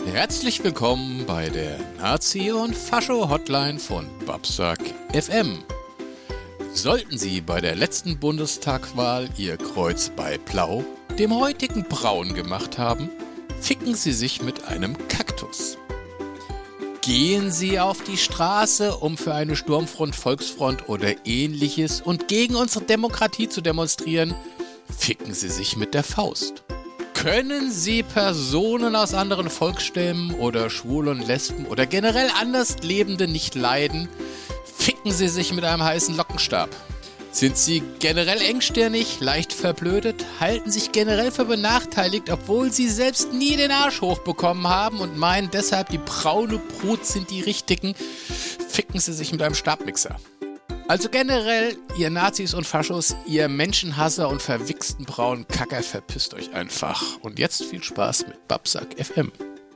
Herzlich willkommen bei der Nazi- und Fascho-Hotline von Babsack FM. Sollten Sie bei der letzten Bundestagswahl Ihr Kreuz bei Blau, dem heutigen Braun gemacht haben, ficken Sie sich mit einem Kaktus. Gehen Sie auf die Straße, um für eine Sturmfront, Volksfront oder ähnliches und gegen unsere Demokratie zu demonstrieren, ficken Sie sich mit der Faust. Können Sie Personen aus anderen Volksstämmen oder Schwule und Lesben oder generell Anderslebende nicht leiden, ficken Sie sich mit einem heißen Lockenstab. Sind Sie generell engstirnig, leicht verblödet, halten sich generell für benachteiligt, obwohl Sie selbst nie den Arsch hochbekommen haben und meinen deshalb, die braune Brut sind die Richtigen, ficken Sie sich mit einem Stabmixer. Also generell, ihr Nazis und Faschos, ihr Menschenhasser und verwichsten braunen Kacker, verpisst euch einfach. Und jetzt viel Spaß mit Babsack FM.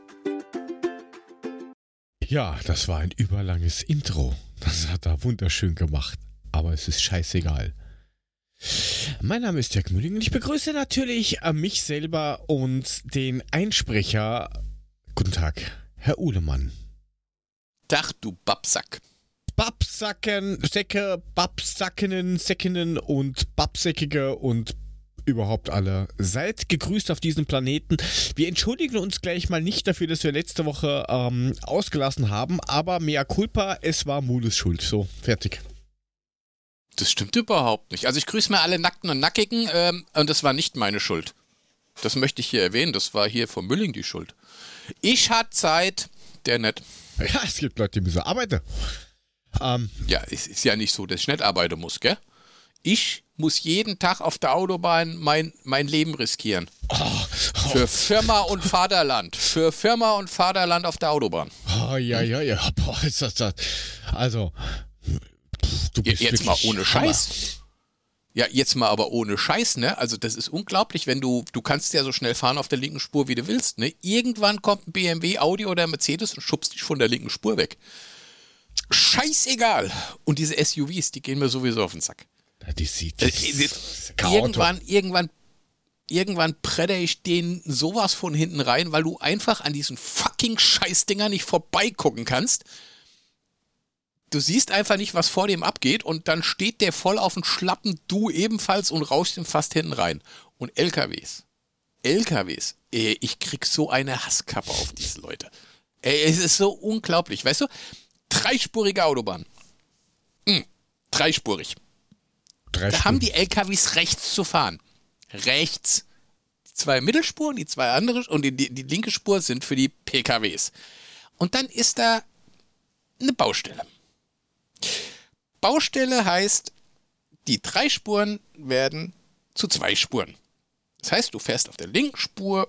Ja, das war ein überlanges Intro. Das hat er wunderschön gemacht. Aber es ist scheißegal. Mein Name ist Dirk Mühling und ich begrüße natürlich mich selber und den Einsprecher. Guten Tag, Herr Uhlemann. Tag, du Babsack. Babsacken, Säcke, Babsackenen, Säckenen und Babsäckige und überhaupt alle. Seid gegrüßt auf diesem Planeten. Wir entschuldigen uns gleich mal nicht dafür, dass wir letzte Woche ausgelassen haben, aber mea culpa, es war Mules Schuld. So, fertig. Das stimmt überhaupt nicht. Also ich grüße mal alle Nackten und Nackigen und das war nicht meine Schuld. Das möchte ich hier erwähnen, das war hier von Mülling die Schuld. Ich hatte Zeit, der nicht. Ja, es gibt Leute, die müssen arbeiten. Ja, es ist ja nicht so, dass ich nicht arbeiten muss, gell? Ich muss jeden Tag auf der Autobahn mein Leben riskieren. Für Firma und Vaterland. Für Firma und Vaterland auf der Autobahn. Oh, ja. Boah, ist das. Also, du bist jetzt mal ohne Hammer. Scheiß. Ja, jetzt mal aber ohne Scheiß, ne? Also das ist unglaublich, wenn du kannst ja so schnell fahren auf der linken Spur, wie du willst, ne? Irgendwann kommt ein BMW, Audi oder Mercedes und schubst dich von der linken Spur weg. Scheißegal. Und diese SUVs, die gehen mir sowieso auf den Sack. Die sieht Irgendwann bretter ich denen sowas von hinten rein, weil du einfach an diesen fucking Scheißdinger nicht vorbeigucken kannst. Du siehst einfach nicht, was vor dem abgeht und dann steht der voll auf den Schlappen, du ebenfalls und rauschst ihm fast hinten rein. Und LKWs, ich krieg so eine Hasskappe auf diese Leute. Es ist so unglaublich, weißt du? Dreispurige Autobahn. Dreispurig. Da haben die LKWs rechts zu fahren. Rechts. Die zwei Mittelspuren, die zwei andere und die linke Spur sind für die PKWs. Und dann ist da eine Baustelle. Baustelle heißt, die 3 Spuren werden zu 2 Spuren. Das heißt, du fährst auf der linken Spur.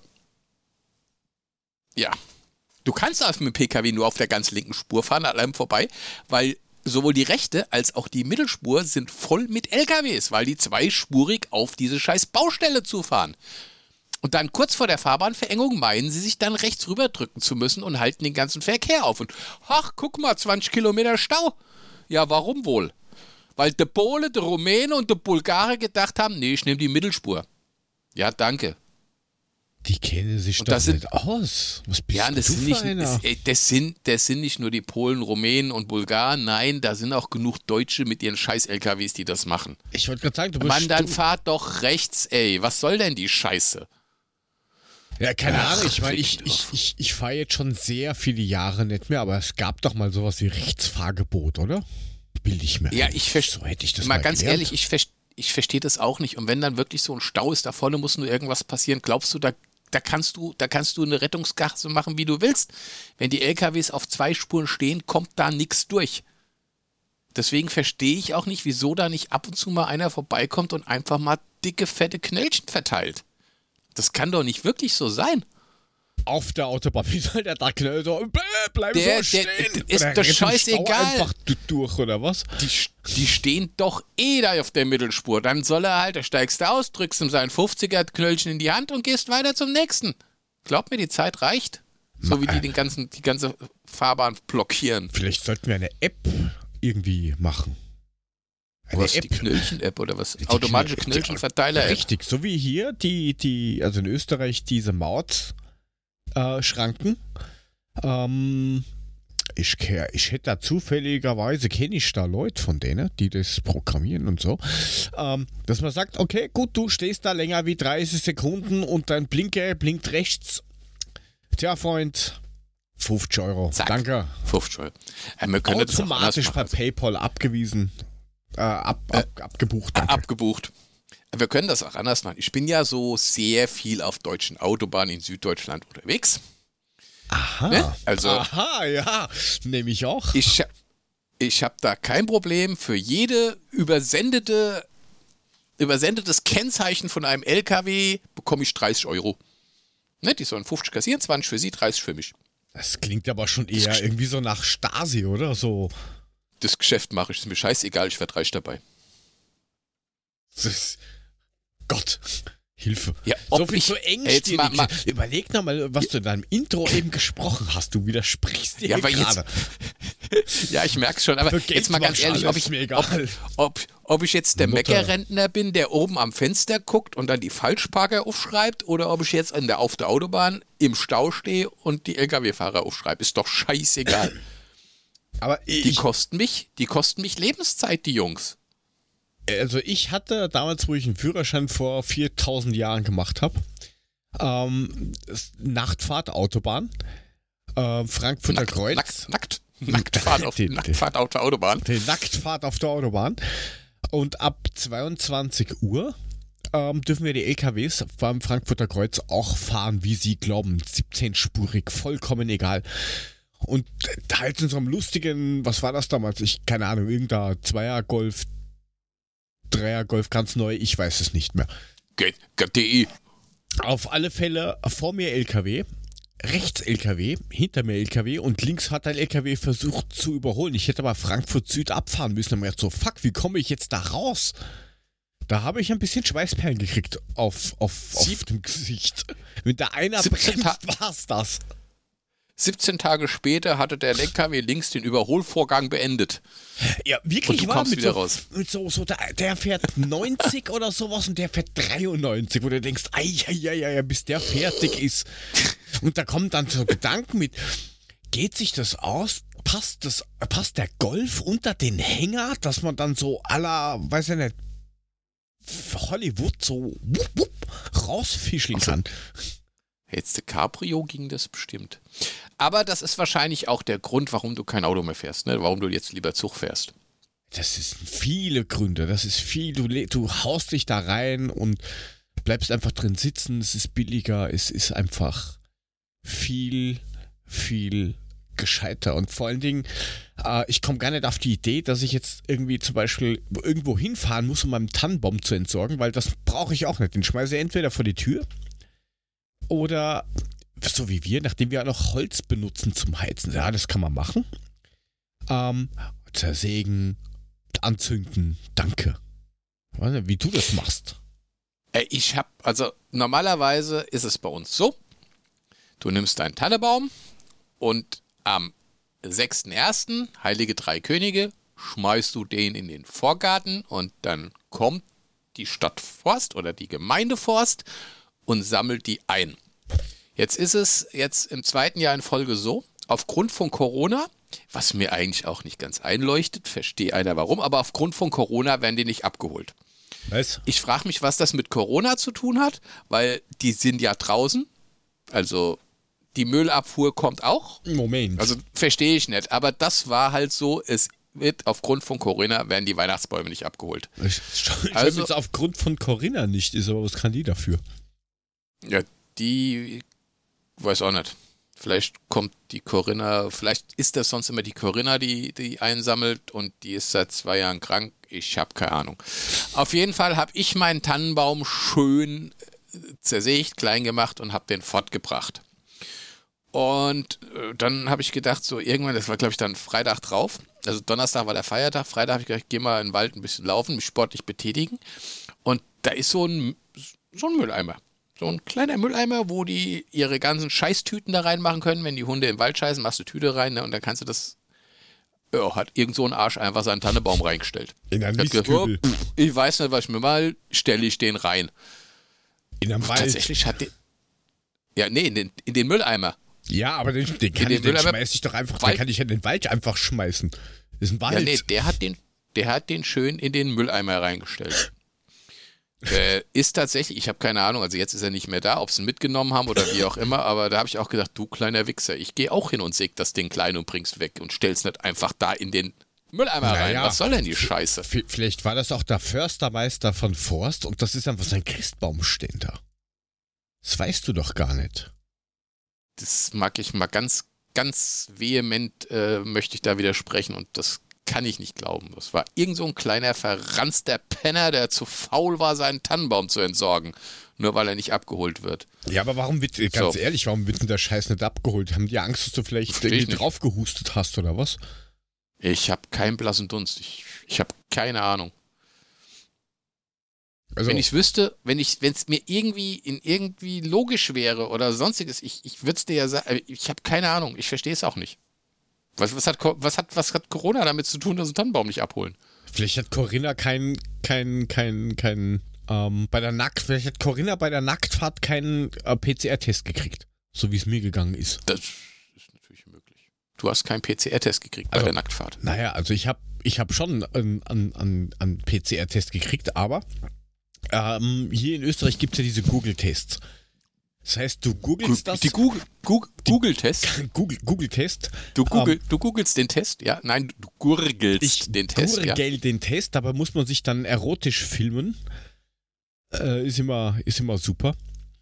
Ja. Du kannst mit dem PKW nur auf der ganz linken Spur fahren, an einem vorbei, weil sowohl die rechte als auch die Mittelspur sind voll mit LKWs, weil die zweispurig auf diese scheiß Baustelle zufahren. Und dann kurz vor der Fahrbahnverengung meinen sie sich dann rechts rüberdrücken zu müssen und halten den ganzen Verkehr auf. Und ach, guck mal, 20 Kilometer Stau. Ja, warum wohl? Weil der Pole, der Rumäne und der Bulgare gedacht haben, nee, ich nehme die Mittelspur. Ja, danke. Die kennen sich und doch nicht aus. Was bist ja, du für einer? Das sind nicht nur die Polen, Rumänen und Bulgaren. Nein, da sind auch genug Deutsche mit ihren scheiß LKWs, die das machen. Ich wollte gerade sagen, du bist... Mann, dann fahrt doch rechts, ey. Was soll denn die Scheiße? Ja, keine Ahnung. Ich meine, ich fahre jetzt schon sehr viele Jahre nicht mehr, aber es gab doch mal sowas wie Rechtsfahrgebot, oder? Bilde ich mir Ja, ein. ich verstehe. So hätte ich das mal mal ganz gelernt. ehrlich, ich verstehe das auch nicht. Und wenn dann wirklich so ein Stau ist, da vorne muss nur irgendwas passieren, glaubst du, da kannst du eine Rettungsgasse machen, wie du willst. Wenn die LKWs auf 2 Spuren stehen, kommt da nichts durch. Deswegen verstehe ich auch nicht, wieso da nicht ab und zu mal einer vorbeikommt und einfach mal dicke, fette Knöllchen verteilt. Das kann doch nicht wirklich so sein. Auf der Autobahn, wie soll der da knallen? So, bleib so stehen. Ist Oder doch rennt im scheißegal. Stau einfach durch, oder was? Die stehen doch da auf der Mittelspur. Dann soll er halt, da steigst du aus, drückst ihm sein 50er-Knöllchen in die Hand und gehst weiter zum nächsten. Glaub mir, die Zeit reicht. So wie die ganze Fahrbahn blockieren. Vielleicht sollten wir eine App irgendwie machen. Was, die Knöllchen-App oder was? Automatische Knöllchenverteiler-App. Richtig, so wie hier, also in Österreich diese Mautschranken. Ich hätte da zufälligerweise, kenne ich da Leute von denen, die das programmieren und so, dass man sagt, okay, gut, du stehst da länger wie 30 Sekunden und dein Blinker blinkt rechts. Tja, Freund, 50 Euro. Zack. Danke. 50 Euro. Wir können das auch Automatisch anders per machen. PayPal abgewiesen. Abgebucht. Danke. Abgebucht. Wir können das auch anders machen. Ich bin ja so sehr viel auf deutschen Autobahnen in Süddeutschland unterwegs. Aha. Ne? Also, Aha, ja. Nehme ich auch. ich hab da kein Problem. Für jede übersendetes Kennzeichen von einem LKW bekomme ich 30 Euro. Ne? Die sollen 50 kassieren, 20 für sie, 30 für mich. Das klingt aber schon eher irgendwie so nach Stasi, oder? So. Das Geschäft mache ich. Ist mir scheißegal, ich werde reich dabei. Gott. Hilfe. Ja, So viel zu engstirnig. mal, Überleg nochmal, was du in deinem Intro eben gesprochen hast. Du widersprichst dir ja, weil gerade. Ja, ich merke es schon, aber Für jetzt mal ganz ehrlich, ob ich jetzt der Mutter. Meckerrentner bin, der oben am Fenster guckt und dann die Falschparker aufschreibt, oder ob ich jetzt auf der Autobahn im Stau stehe und die LKW-Fahrer aufschreibe, ist doch scheißegal. Aber Die kosten mich Lebenszeit, die Jungs. Also ich hatte damals, wo ich einen Führerschein vor 4000 Jahren gemacht habe, Nachtfahrt Autobahn, Frankfurter Kreuz. Nacktfahrt auf der Autobahn. Die Nacktfahrt auf der Autobahn. Und ab 22 Uhr dürfen wir die LKWs beim Frankfurter Kreuz auch fahren, wie sie glauben. 17-spurig, vollkommen egal. Und halt in so einem lustigen, was war das damals? Keine Ahnung, irgendein Zweier-Golf, Dreier-Golf, ganz neu, ich weiß es nicht mehr. GTI. Auf alle Fälle vor mir LKW, rechts LKW, hinter mir LKW und links hat ein LKW versucht zu überholen. Ich hätte aber Frankfurt Süd abfahren müssen. Und mir gedacht so, fuck, wie komme ich jetzt da raus? Da habe ich ein bisschen Schweißperlen gekriegt auf dem Gesicht. Wenn da einer bremst, war's das. 17 Tage später hatte der LKW links den Überholvorgang beendet. Ja, wirklich Und du war kommst mit wieder so, raus. mit so der fährt 90 oder sowas und der fährt 93, wo du denkst, ja, bis der fertig ist. Und da kommen dann so Gedanken mit, geht sich das aus? Passt der Golf unter den Hänger, dass man dann so à la, weiß ich nicht, Hollywood so rausfischeln kann? Jetzt der Cabrio ging das bestimmt. Aber das ist wahrscheinlich auch der Grund, warum du kein Auto mehr fährst, ne? Warum du jetzt lieber Zug fährst. Das sind viele Gründe. Das ist viel. Du haust dich da rein und bleibst einfach drin sitzen. Es ist billiger. Es ist einfach viel, viel gescheiter. Und vor allen Dingen, ich komme gar nicht auf die Idee, dass ich jetzt irgendwie zum Beispiel irgendwo hinfahren muss, um meinen Tannenbaum zu entsorgen, weil das brauche ich auch nicht. Den schmeiße ich entweder vor die Tür oder so wie wir, nachdem wir auch noch Holz benutzen zum Heizen. Ja, das kann man machen. Zersägen, anzünden, danke. Wie du das machst. Normalerweise ist es bei uns so, du nimmst deinen Tannenbaum und am 6.1., Heilige Drei Könige, schmeißt du den in den Vorgarten und dann kommt die Stadtforst oder die Gemeindeforst und sammelt die ein. Jetzt ist es jetzt im 2. Jahr in Folge so, aufgrund von Corona, was mir eigentlich auch nicht ganz einleuchtet, verstehe einer warum, aber aufgrund von Corona werden die nicht abgeholt. Was? Ich frage mich, was das mit Corona zu tun hat, weil die sind ja draußen, also die Müllabfuhr kommt auch. Moment. Also verstehe ich nicht, aber das war halt so, es wird aufgrund von Corona werden die Weihnachtsbäume nicht abgeholt. Ich Also- jetzt aufgrund von Corinna nicht ist, aber was kann die dafür? Ja, die weiß auch nicht. Vielleicht kommt die Corinna, vielleicht ist das sonst immer die Corinna, die einsammelt und die ist seit 2 Jahren krank. Ich habe keine Ahnung. Auf jeden Fall habe ich meinen Tannenbaum schön zersägt, klein gemacht und habe den fortgebracht. Und dann habe ich gedacht, so irgendwann, das war glaube ich dann Freitag drauf, also Donnerstag war der Feiertag, Freitag habe ich gedacht, ich gehe mal in den Wald ein bisschen laufen, mich sportlich betätigen und da ist so ein Mülleimer. So ein kleiner Mülleimer, wo die ihre ganzen Scheißtüten da reinmachen können. Wenn die Hunde im Wald scheißen, machst du Tüte rein, ne, und dann kannst du das. Ja, hat irgend so ein Arsch einfach seinen Tannenbaum reingestellt. In einem Hat gesagt, Mistkübel. ich weiß nicht, was ich mir mal, stelle ich den rein. In einem Wald. Tatsächlich hat den. Ja, nee, in den Mülleimer. Ja, aber den schmeiß ich doch einfach, den kann ich in den Wald einfach schmeißen. Das ist ein Wald. Ja, nee, der hat den schön in den Mülleimer reingestellt. Ist tatsächlich, ich habe keine Ahnung, also jetzt ist er nicht mehr da, ob sie ihn mitgenommen haben oder wie auch immer, aber da habe ich auch gedacht, du kleiner Wichser, ich gehe auch hin und säg das Ding klein und bring's weg und stell's nicht einfach da in den Mülleimer rein. Was soll denn die Scheiße? Vielleicht war das auch der Förstermeister von Forst und das ist einfach sein Christbaumständer. Das weißt du doch gar nicht. Das mag ich mal ganz, ganz vehement, möchte ich da widersprechen und das kann ich nicht glauben. Das war irgend so ein kleiner verranzter Penner, der zu faul war, seinen Tannenbaum zu entsorgen. Nur weil er nicht abgeholt wird. Ja, aber warum wird denn der Scheiß nicht abgeholt? Haben die Angst, dass du vielleicht irgendwie drauf gehustet hast oder was? Ich habe keinen blassen Dunst. Ich habe keine Ahnung. Also, wenn ich es wüsste, wenn es mir irgendwie logisch wäre oder sonstiges, ich würde es dir ja sagen, ich habe keine Ahnung, ich verstehe es auch nicht. Was hat Corona damit zu tun, dass ein Tannenbaum nicht abholen? Vielleicht hat Corinna vielleicht hat Corinna bei der Nacktfahrt keinen PCR-Test gekriegt, so wie es mir gegangen ist. Das ist natürlich möglich. Du hast keinen PCR-Test gekriegt bei der Nacktfahrt. Naja, also ich hab schon einen PCR-Test gekriegt, aber hier in Österreich gibt es ja diese Google-Tests. Das heißt, du googelst das. Die Google-Test? Google-Test. Du googelst den Test, ja? Nein, du gurgelst den Test. Ich gurgel den Test, dabei muss man sich dann erotisch filmen. Ist immer super.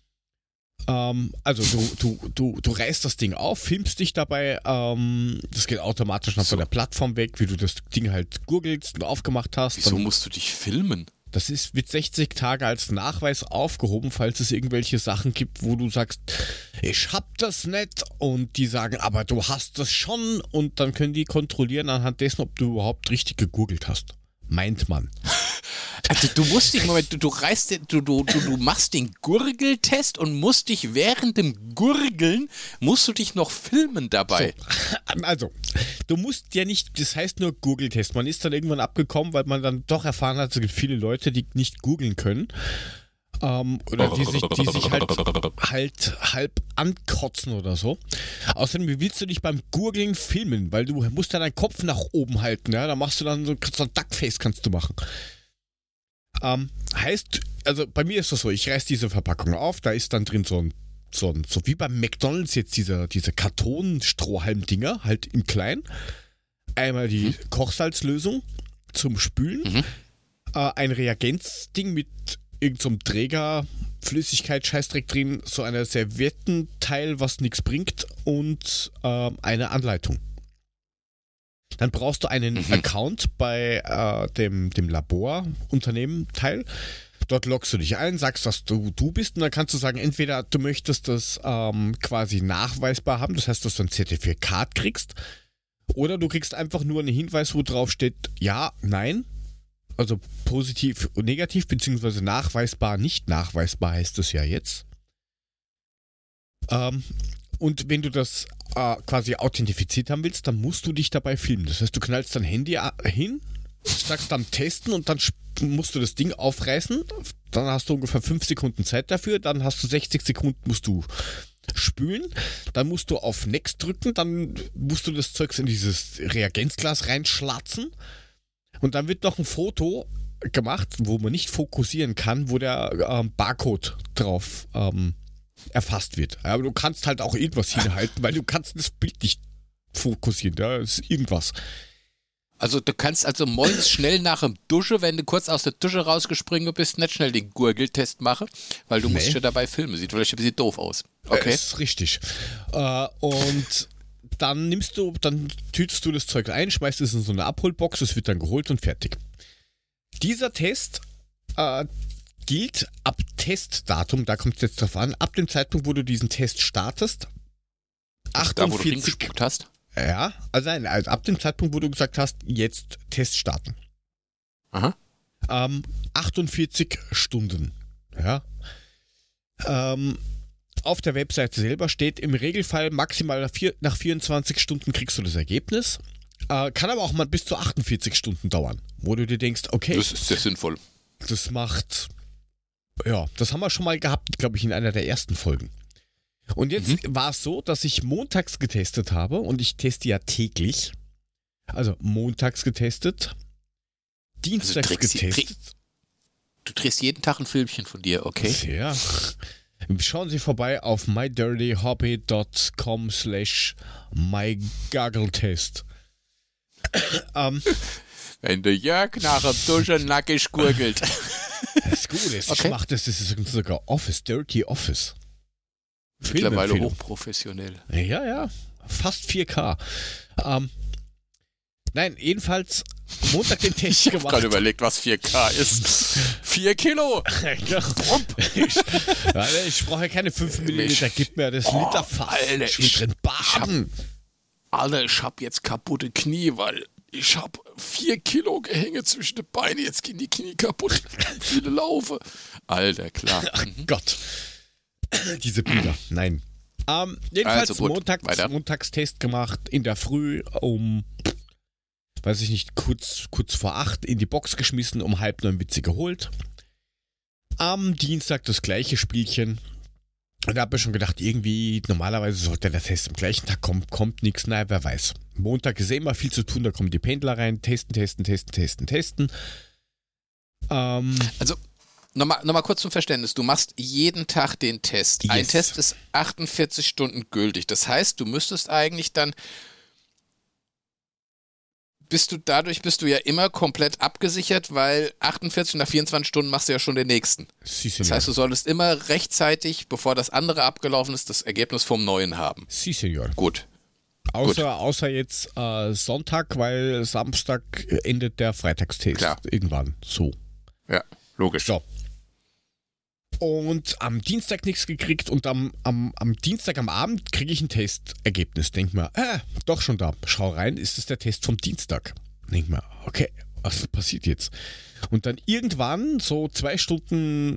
Also du reißt das Ding auf, filmst dich dabei, das geht automatisch noch von der Plattform weg, wie du das Ding halt gurgelst und aufgemacht hast. Wieso musst du dich filmen? Das wird 60 Tage als Nachweis aufgehoben, falls es irgendwelche Sachen gibt, wo du sagst, ich hab das nicht und die sagen, aber du hast das schon und dann können die kontrollieren anhand dessen, ob du überhaupt richtig gegoogelt hast. Meint man. Also du musst dich, Moment, du machst den Gurgeltest und musst dich während dem Gurgeln, musst du dich noch filmen dabei. So, also, du musst ja nicht, das heißt nur Google-Test. Man ist dann irgendwann abgekommen, weil man dann doch erfahren hat, es gibt viele Leute, die nicht googeln können. Oder die sich halt halb ankotzen oder so. Außerdem, wie willst du dich beim Gurgeln filmen? Weil du musst ja deinen Kopf nach oben halten, ja? Da machst du dann so ein Duckface kannst du machen. Heißt, also bei mir ist das so, ich reiß diese Verpackung auf, da ist dann drin so wie beim McDonalds jetzt diese Karton-Strohhalm-Dinger, halt im Kleinen. Einmal die Kochsalzlösung zum Spülen, ein Reagenzding mit irgendeinem Träger, Flüssigkeit, Scheißdreck drin, so eine Serviettenteil, was nichts bringt und eine Anleitung. Dann brauchst du einen Account bei dem Laborunternehmen Teil. Dort loggst du dich ein, sagst, dass du bist und dann kannst du sagen, entweder du möchtest das quasi nachweisbar haben, das heißt, dass du ein Zertifikat kriegst, oder du kriegst einfach nur einen Hinweis, wo drauf steht, ja, nein, also positiv und negativ, beziehungsweise nachweisbar, nicht nachweisbar heißt es ja jetzt. Und wenn du das quasi authentifiziert haben willst, dann musst du dich dabei filmen. Das heißt, du knallst dein Handy hin, sagst dann testen und dann musst du das Ding aufreißen. Dann hast du ungefähr 5 Sekunden Zeit dafür. Dann hast du 60 Sekunden, musst du spülen. Dann musst du auf Next drücken. Dann musst du das Zeugs in dieses Reagenzglas reinschlatzen. Und dann wird noch ein Foto gemacht, wo man nicht fokussieren kann, wo der Barcode drauf erfasst wird. Aber du kannst halt auch irgendwas hinhalten, weil du kannst das Bild nicht fokussieren. Da ist irgendwas. Also du kannst morgens schnell nach dem Dusche, wenn du kurz aus der Dusche rausgesprungen bist, nicht schnell den Gurgeltest machen, weil du musst ja dabei filmen. Sieht vielleicht ein bisschen doof aus. Okay. Ist richtig. Und dann tütest du das Zeug ein, schmeißt es in so eine Abholbox, es wird dann geholt und fertig. Dieser Test gilt ab Testdatum, da kommt es jetzt drauf an, ab dem Zeitpunkt, wo du diesen Test startest. 48, da, wo du hingespuckt hast? Ja, also ab dem Zeitpunkt, wo du gesagt hast, jetzt Test starten. Aha. 48 Stunden. Ja. Auf der Webseite selber steht im Regelfall maximal nach 24 Stunden kriegst du das Ergebnis. Kann aber auch mal bis zu 48 Stunden dauern, wo du dir denkst, okay. Das ist sehr sinnvoll. Das macht, ja, das haben wir schon mal gehabt, glaube ich, in einer der ersten Folgen. Und jetzt war es so, dass ich montags getestet habe und ich teste ja täglich. Also montags getestet, dienstags getestet. Du drehst jeden Tag ein Filmchen von dir, okay? Ja. Schauen Sie vorbei auf mydirtyhobby.com/mygaggeltest. Wenn der Jörg nachher Duschen nackig gurgelt. Das ist gut, ich mach das ist sogar Office, Dirty Office. Mittlerweile hochprofessionell. Ja, fast 4K. Nein, jedenfalls Montag den Test gemacht. Ich habe gerade überlegt, was 4K ist. 4 Kilo. Ich brauche ja keine 5 Milliliter, gib mir das Literfass. Alter, ich drin baden. Ich hab jetzt kaputte Knie, weil ich hab 4 Kilo Gehänge zwischen den Beinen. Jetzt gehen die Knie kaputt. Viele laufe. Alter, klar. Ach Gott. Diese Bilder. Nein. Jedenfalls also Montagstest gemacht in der Früh weiß ich nicht, kurz vor 8 in die Box geschmissen, um 8:30 Witze geholt. Am Dienstag das gleiche Spielchen. Und da habe ich schon gedacht, irgendwie, normalerweise sollte der Test am gleichen Tag kommen, kommt nichts, naja, wer weiß. Montag ist immer viel zu tun, da kommen die Pendler rein, testen. Also, nochmal kurz zum Verständnis, du machst jeden Tag den Test. Yes. Ein Test ist 48 Stunden gültig. Das heißt, du müsstest eigentlich dann bist du ja immer komplett abgesichert, weil 48 nach 24 Stunden machst du ja schon den nächsten. Das heißt, du solltest immer rechtzeitig, bevor das andere abgelaufen ist, das Ergebnis vom Neuen haben. Sí, Senor. Gut. Außer jetzt Sonntag, weil Samstag endet der Freitagstest. Klar. Irgendwann. So. Ja, logisch. So. Und am Dienstag nichts gekriegt und am Dienstag am Abend kriege ich ein Testergebnis. Denk mir, doch schon da. Schau rein, ist es der Test vom Dienstag? Denk mir, okay, was passiert jetzt? Und dann irgendwann, so 4 Stunden,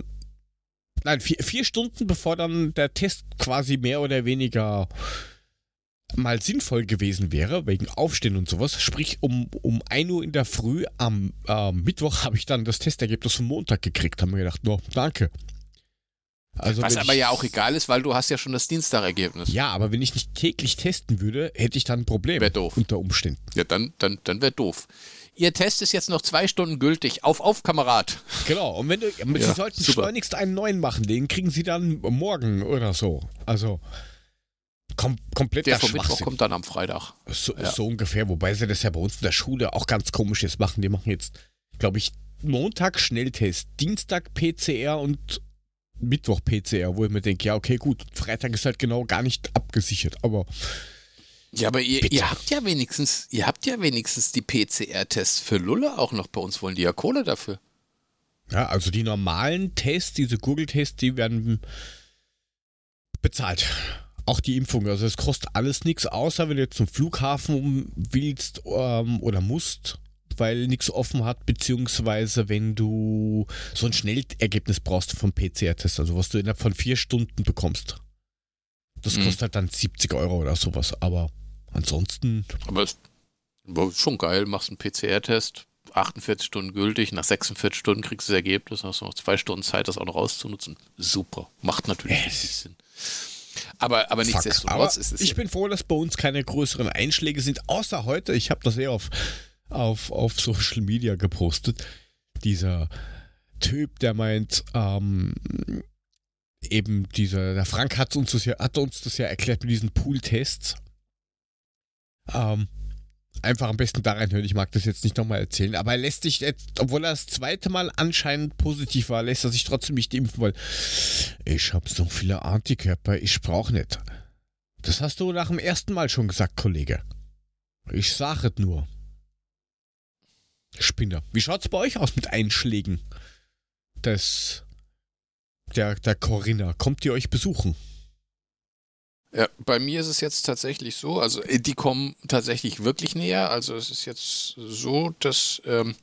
bevor dann der Test quasi mehr oder weniger mal sinnvoll gewesen wäre, wegen Aufstehen und sowas, sprich um 1 Uhr in der Früh am Mittwoch habe ich dann das Testergebnis vom Montag gekriegt. Haben mir gedacht, danke. Also was aber ja auch egal ist, weil du hast ja schon das Dienstagergebnis. Ja, aber wenn ich nicht täglich testen würde, hätte ich dann ein Problem. Wäre doof. Unter Umständen. Ja, dann wäre doof. Ihr Test ist jetzt noch 2 Stunden gültig. Auf, Kamerad. Genau, und Sie sollten schleunigst einen neuen machen, den kriegen Sie dann morgen oder so. Also komplett der vom Mittwoch kommt dann am Freitag. So ungefähr, wobei sie das ja bei uns in der Schule auch ganz komisch jetzt machen. Die machen jetzt, glaube ich, Montag Schnelltest, Dienstag PCR und Mittwoch PCR, wo ich mir denke, ja, okay, gut, Freitag ist halt genau gar nicht abgesichert, aber. Ja, aber ihr habt ja wenigstens die PCR-Tests für Lulle auch noch. Bei uns wollen die ja Kohle dafür. Ja, also die normalen Tests, diese Google-Tests, die werden bezahlt. Auch die Impfung, also es kostet alles nichts, außer wenn du jetzt zum Flughafen willst oder musst, weil nichts offen hat, beziehungsweise wenn du so ein Schnellergebnis brauchst vom PCR-Test, also was du innerhalb von 4 Stunden bekommst. Das kostet halt dann 70 Euro oder sowas, aber ansonsten... Aber es ist schon geil, machst einen PCR-Test, 48 Stunden gültig, nach 46 Stunden kriegst du das Ergebnis, hast du noch 2 Stunden Zeit, das auch noch auszunutzen. Super, macht natürlich richtig Sinn. Aber nichtsdestotrotz ist es... Ich bin froh, dass bei uns keine größeren Einschläge sind, außer heute, ich habe das auf Social Media gepostet, dieser Typ, der meint, eben der Frank hat uns das ja erklärt mit diesen Pool-Tests. Einfach am besten da reinhören, ich mag das jetzt nicht nochmal erzählen, aber er lässt sich jetzt, obwohl er das zweite Mal anscheinend positiv war, lässt er sich trotzdem nicht impfen, weil ich habe so viele Antikörper, ich brauche nicht. Das hast du nach dem ersten Mal schon gesagt, Kollege. Ich sage es nur. Spinner. Wie schaut's bei euch aus mit Einschlägen? Der Corinna. Kommt ihr euch besuchen? Ja, bei mir ist es jetzt tatsächlich so, also die kommen tatsächlich wirklich näher. Also es ist jetzt so, dass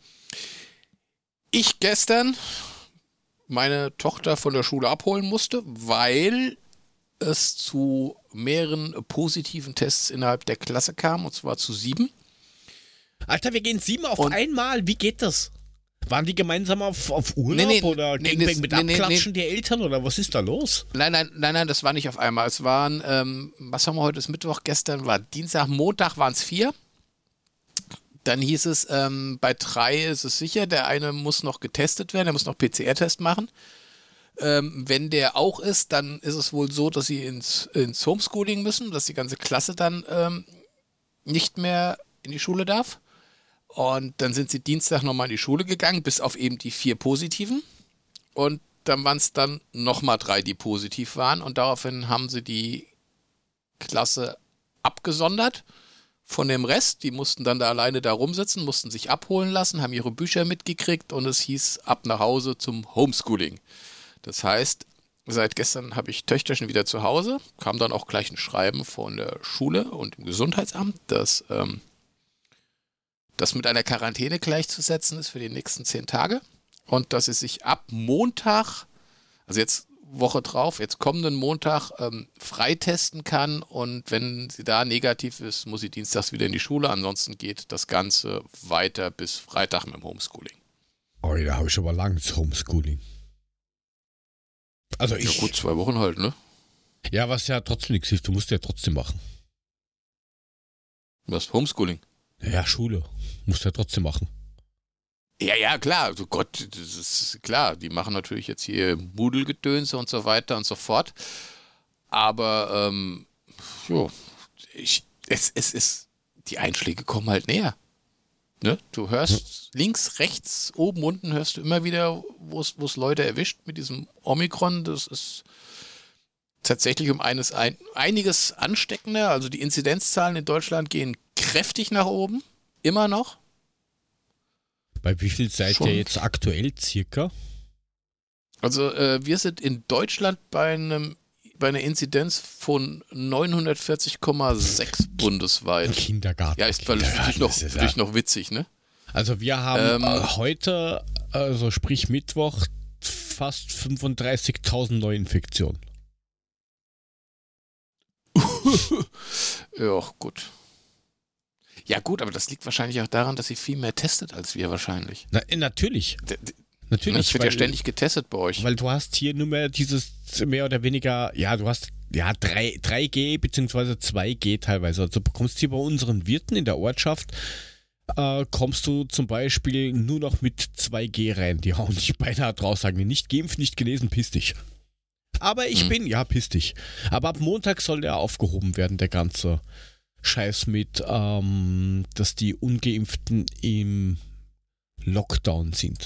ich gestern meine Tochter von der Schule abholen musste, weil es zu mehreren positiven Tests innerhalb der Klasse kam, und zwar zu 7. Alter, wir gehen 7 auf einmal. Wie geht das? Waren die gemeinsam auf Urlaub oder mit Abklatschen die Eltern oder was ist da los? Nein, das war nicht auf einmal. Es waren, was haben wir heute, ist Mittwoch, gestern war Dienstag, Montag waren es 4. Dann hieß es, bei 3 ist es sicher, der eine muss noch getestet werden, der muss noch PCR-Test machen. Wenn der auch ist, dann ist es wohl so, dass sie ins Homeschooling müssen, dass die ganze Klasse dann nicht mehr in die Schule darf. Und dann sind sie Dienstag nochmal in die Schule gegangen, bis auf eben die 4 Positiven. Und dann waren es dann nochmal 3, die positiv waren. Und daraufhin haben sie die Klasse abgesondert von dem Rest. Die mussten dann da alleine da rumsitzen, mussten sich abholen lassen, haben ihre Bücher mitgekriegt und es hieß ab nach Hause zum Homeschooling. Das heißt, seit gestern habe ich Töchterchen wieder zu Hause, kam dann auch gleich ein Schreiben von der Schule und dem Gesundheitsamt, dass das mit einer Quarantäne gleichzusetzen ist für die nächsten 10 Tage und dass sie sich ab Montag, also jetzt Woche drauf, jetzt kommenden Montag, freitesten kann und wenn sie da negativ ist, muss sie dienstags wieder in die Schule, ansonsten geht das Ganze weiter bis Freitag mit dem Homeschooling. Oh, da habe ich aber langes Homeschooling. Also ja gut, 2 Wochen halt, ne? Ja, was ja trotzdem nichts hilft, du musst ja trotzdem machen. Was, Homeschooling? Ja, Schule. Musst ja trotzdem machen. Ja, klar. Also Gott, das ist klar. Die machen natürlich jetzt hier Moodle-Gedönse und so weiter und so fort. Aber, es ist, die Einschläge kommen halt näher. Ne? Du hörst links, rechts, oben, unten hörst du immer wieder, wo es Leute erwischt mit diesem Omikron. Das ist tatsächlich um einiges ansteckender. Also die Inzidenzzahlen in Deutschland gehen kräftig nach oben. Immer noch. Bei wie viel seid ihr jetzt aktuell circa? Also wir sind in Deutschland bei einer Inzidenz von 940,6 bundesweit. Kindergarten. Ja, ist natürlich noch witzig, ne? Also wir haben heute, also sprich Mittwoch, fast 35.000 Neuinfektionen. Ja, gut. Ja gut, aber das liegt wahrscheinlich auch daran, dass sie viel mehr testet als wir wahrscheinlich. Natürlich. Natürlich. Es wird ja ständig getestet bei euch. Weil du hast hier nur mehr dieses mehr oder weniger, ja, du hast 3G bzw. 2G teilweise. Also du bekommst hier bei unseren Wirten in der Ortschaft, kommst du zum Beispiel nur noch mit 2G rein. Die hauen dich beinahe draus, sagen, nicht geimpft, nicht genesen, piss dich. Aber piss dich. Aber ab Montag soll der aufgehoben werden, der ganze Scheiß mit, dass die Ungeimpften im Lockdown sind.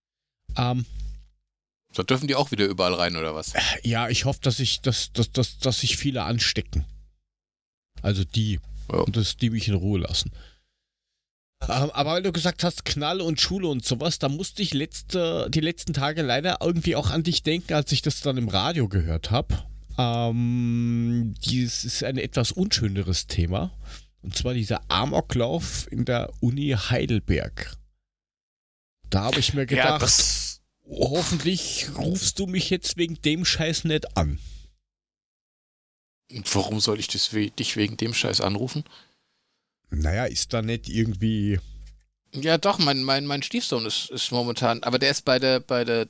Da dürfen die auch wieder überall rein, oder was? Ja, ich hoffe, dass sich viele anstecken. Also die. Ja. Und dass die mich in Ruhe lassen. Aber weil du gesagt hast, Knall und Schule und sowas, da musste ich die letzten Tage leider irgendwie auch an dich denken, als ich das dann im Radio gehört habe. Dies ist ein etwas unschöneres Thema. Und zwar dieser Amoklauf in der Uni Heidelberg. Da habe ich mir gedacht, hoffentlich rufst du mich jetzt wegen dem Scheiß nicht an. Warum soll ich dich wegen dem Scheiß anrufen? Naja, ist da nicht irgendwie... Ja doch, mein Stiefsohn ist momentan, aber der ist bei der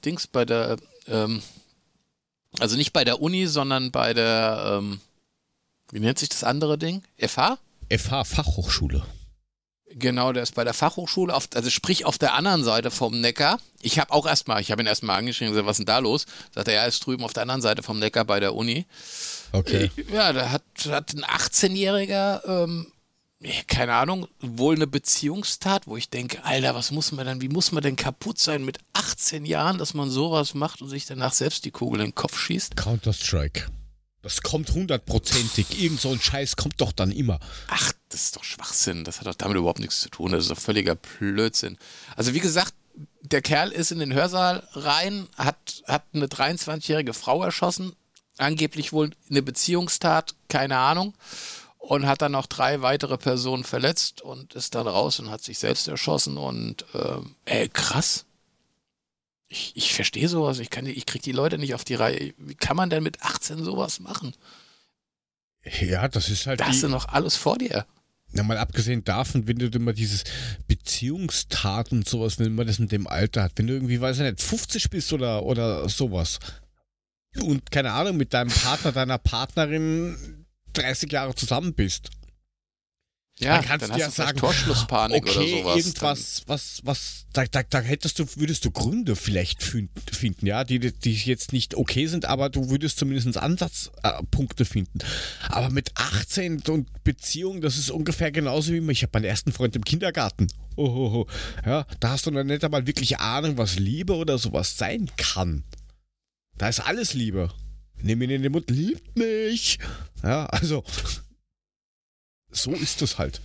also nicht bei der Uni, sondern bei der, wie nennt sich das andere Ding? FH? FH, Fachhochschule. Genau, der ist bei der Fachhochschule, also sprich auf der anderen Seite vom Neckar. Ich habe ihn erstmal angeschrieben und gesagt, was ist denn da los? Sagt er, ist drüben auf der anderen Seite vom Neckar bei der Uni. Okay. Ja, da hat ein 18-Jähriger, keine Ahnung, wohl eine Beziehungstat, wo ich denke, Alter, wie muss man denn kaputt sein mit 18 Jahren, dass man sowas macht und sich danach selbst die Kugel in den Kopf schießt? Counter-Strike. Das kommt 100%ig. Irgend so ein Scheiß kommt doch dann immer. Ach, das ist doch Schwachsinn. Das hat doch damit überhaupt nichts zu tun. Das ist doch völliger Blödsinn. Also wie gesagt, der Kerl ist in den Hörsaal rein, hat eine 23-jährige Frau erschossen, angeblich wohl eine Beziehungstat, keine Ahnung. Und hat dann noch 3 weitere Personen verletzt und ist dann raus und hat sich selbst erschossen und krass. Ich verstehe sowas, ich krieg die Leute nicht auf die Reihe. Wie kann man denn mit 18 sowas machen? Ja, das ist halt. Da hast du noch alles vor dir. Ja, mal abgesehen davon, wenn du immer dieses Beziehungstat und sowas, wenn man das in dem Alter hat, wenn du irgendwie, weiß ich nicht, 50 bist oder sowas und keine Ahnung, mit deinem Partner, deiner Partnerin 30 Jahre zusammen bist. Ja, dann kannst dann du ja hast du sagen, Torschlusspanik oder okay, sowas. irgendwas, da würdest du Gründe vielleicht finden, ja, die jetzt nicht okay sind, aber du würdest zumindest Ansatzpunkte finden. Aber mit 18 und Beziehung, das ist ungefähr genauso wie ich habe meinen ersten Freund im Kindergarten. Oh. Ja, da hast du noch nicht einmal wirklich Ahnung, was Liebe oder sowas sein kann. Da ist alles Liebe. Nimm ihn in den Mund, liebt mich. Ja, also so ist das halt.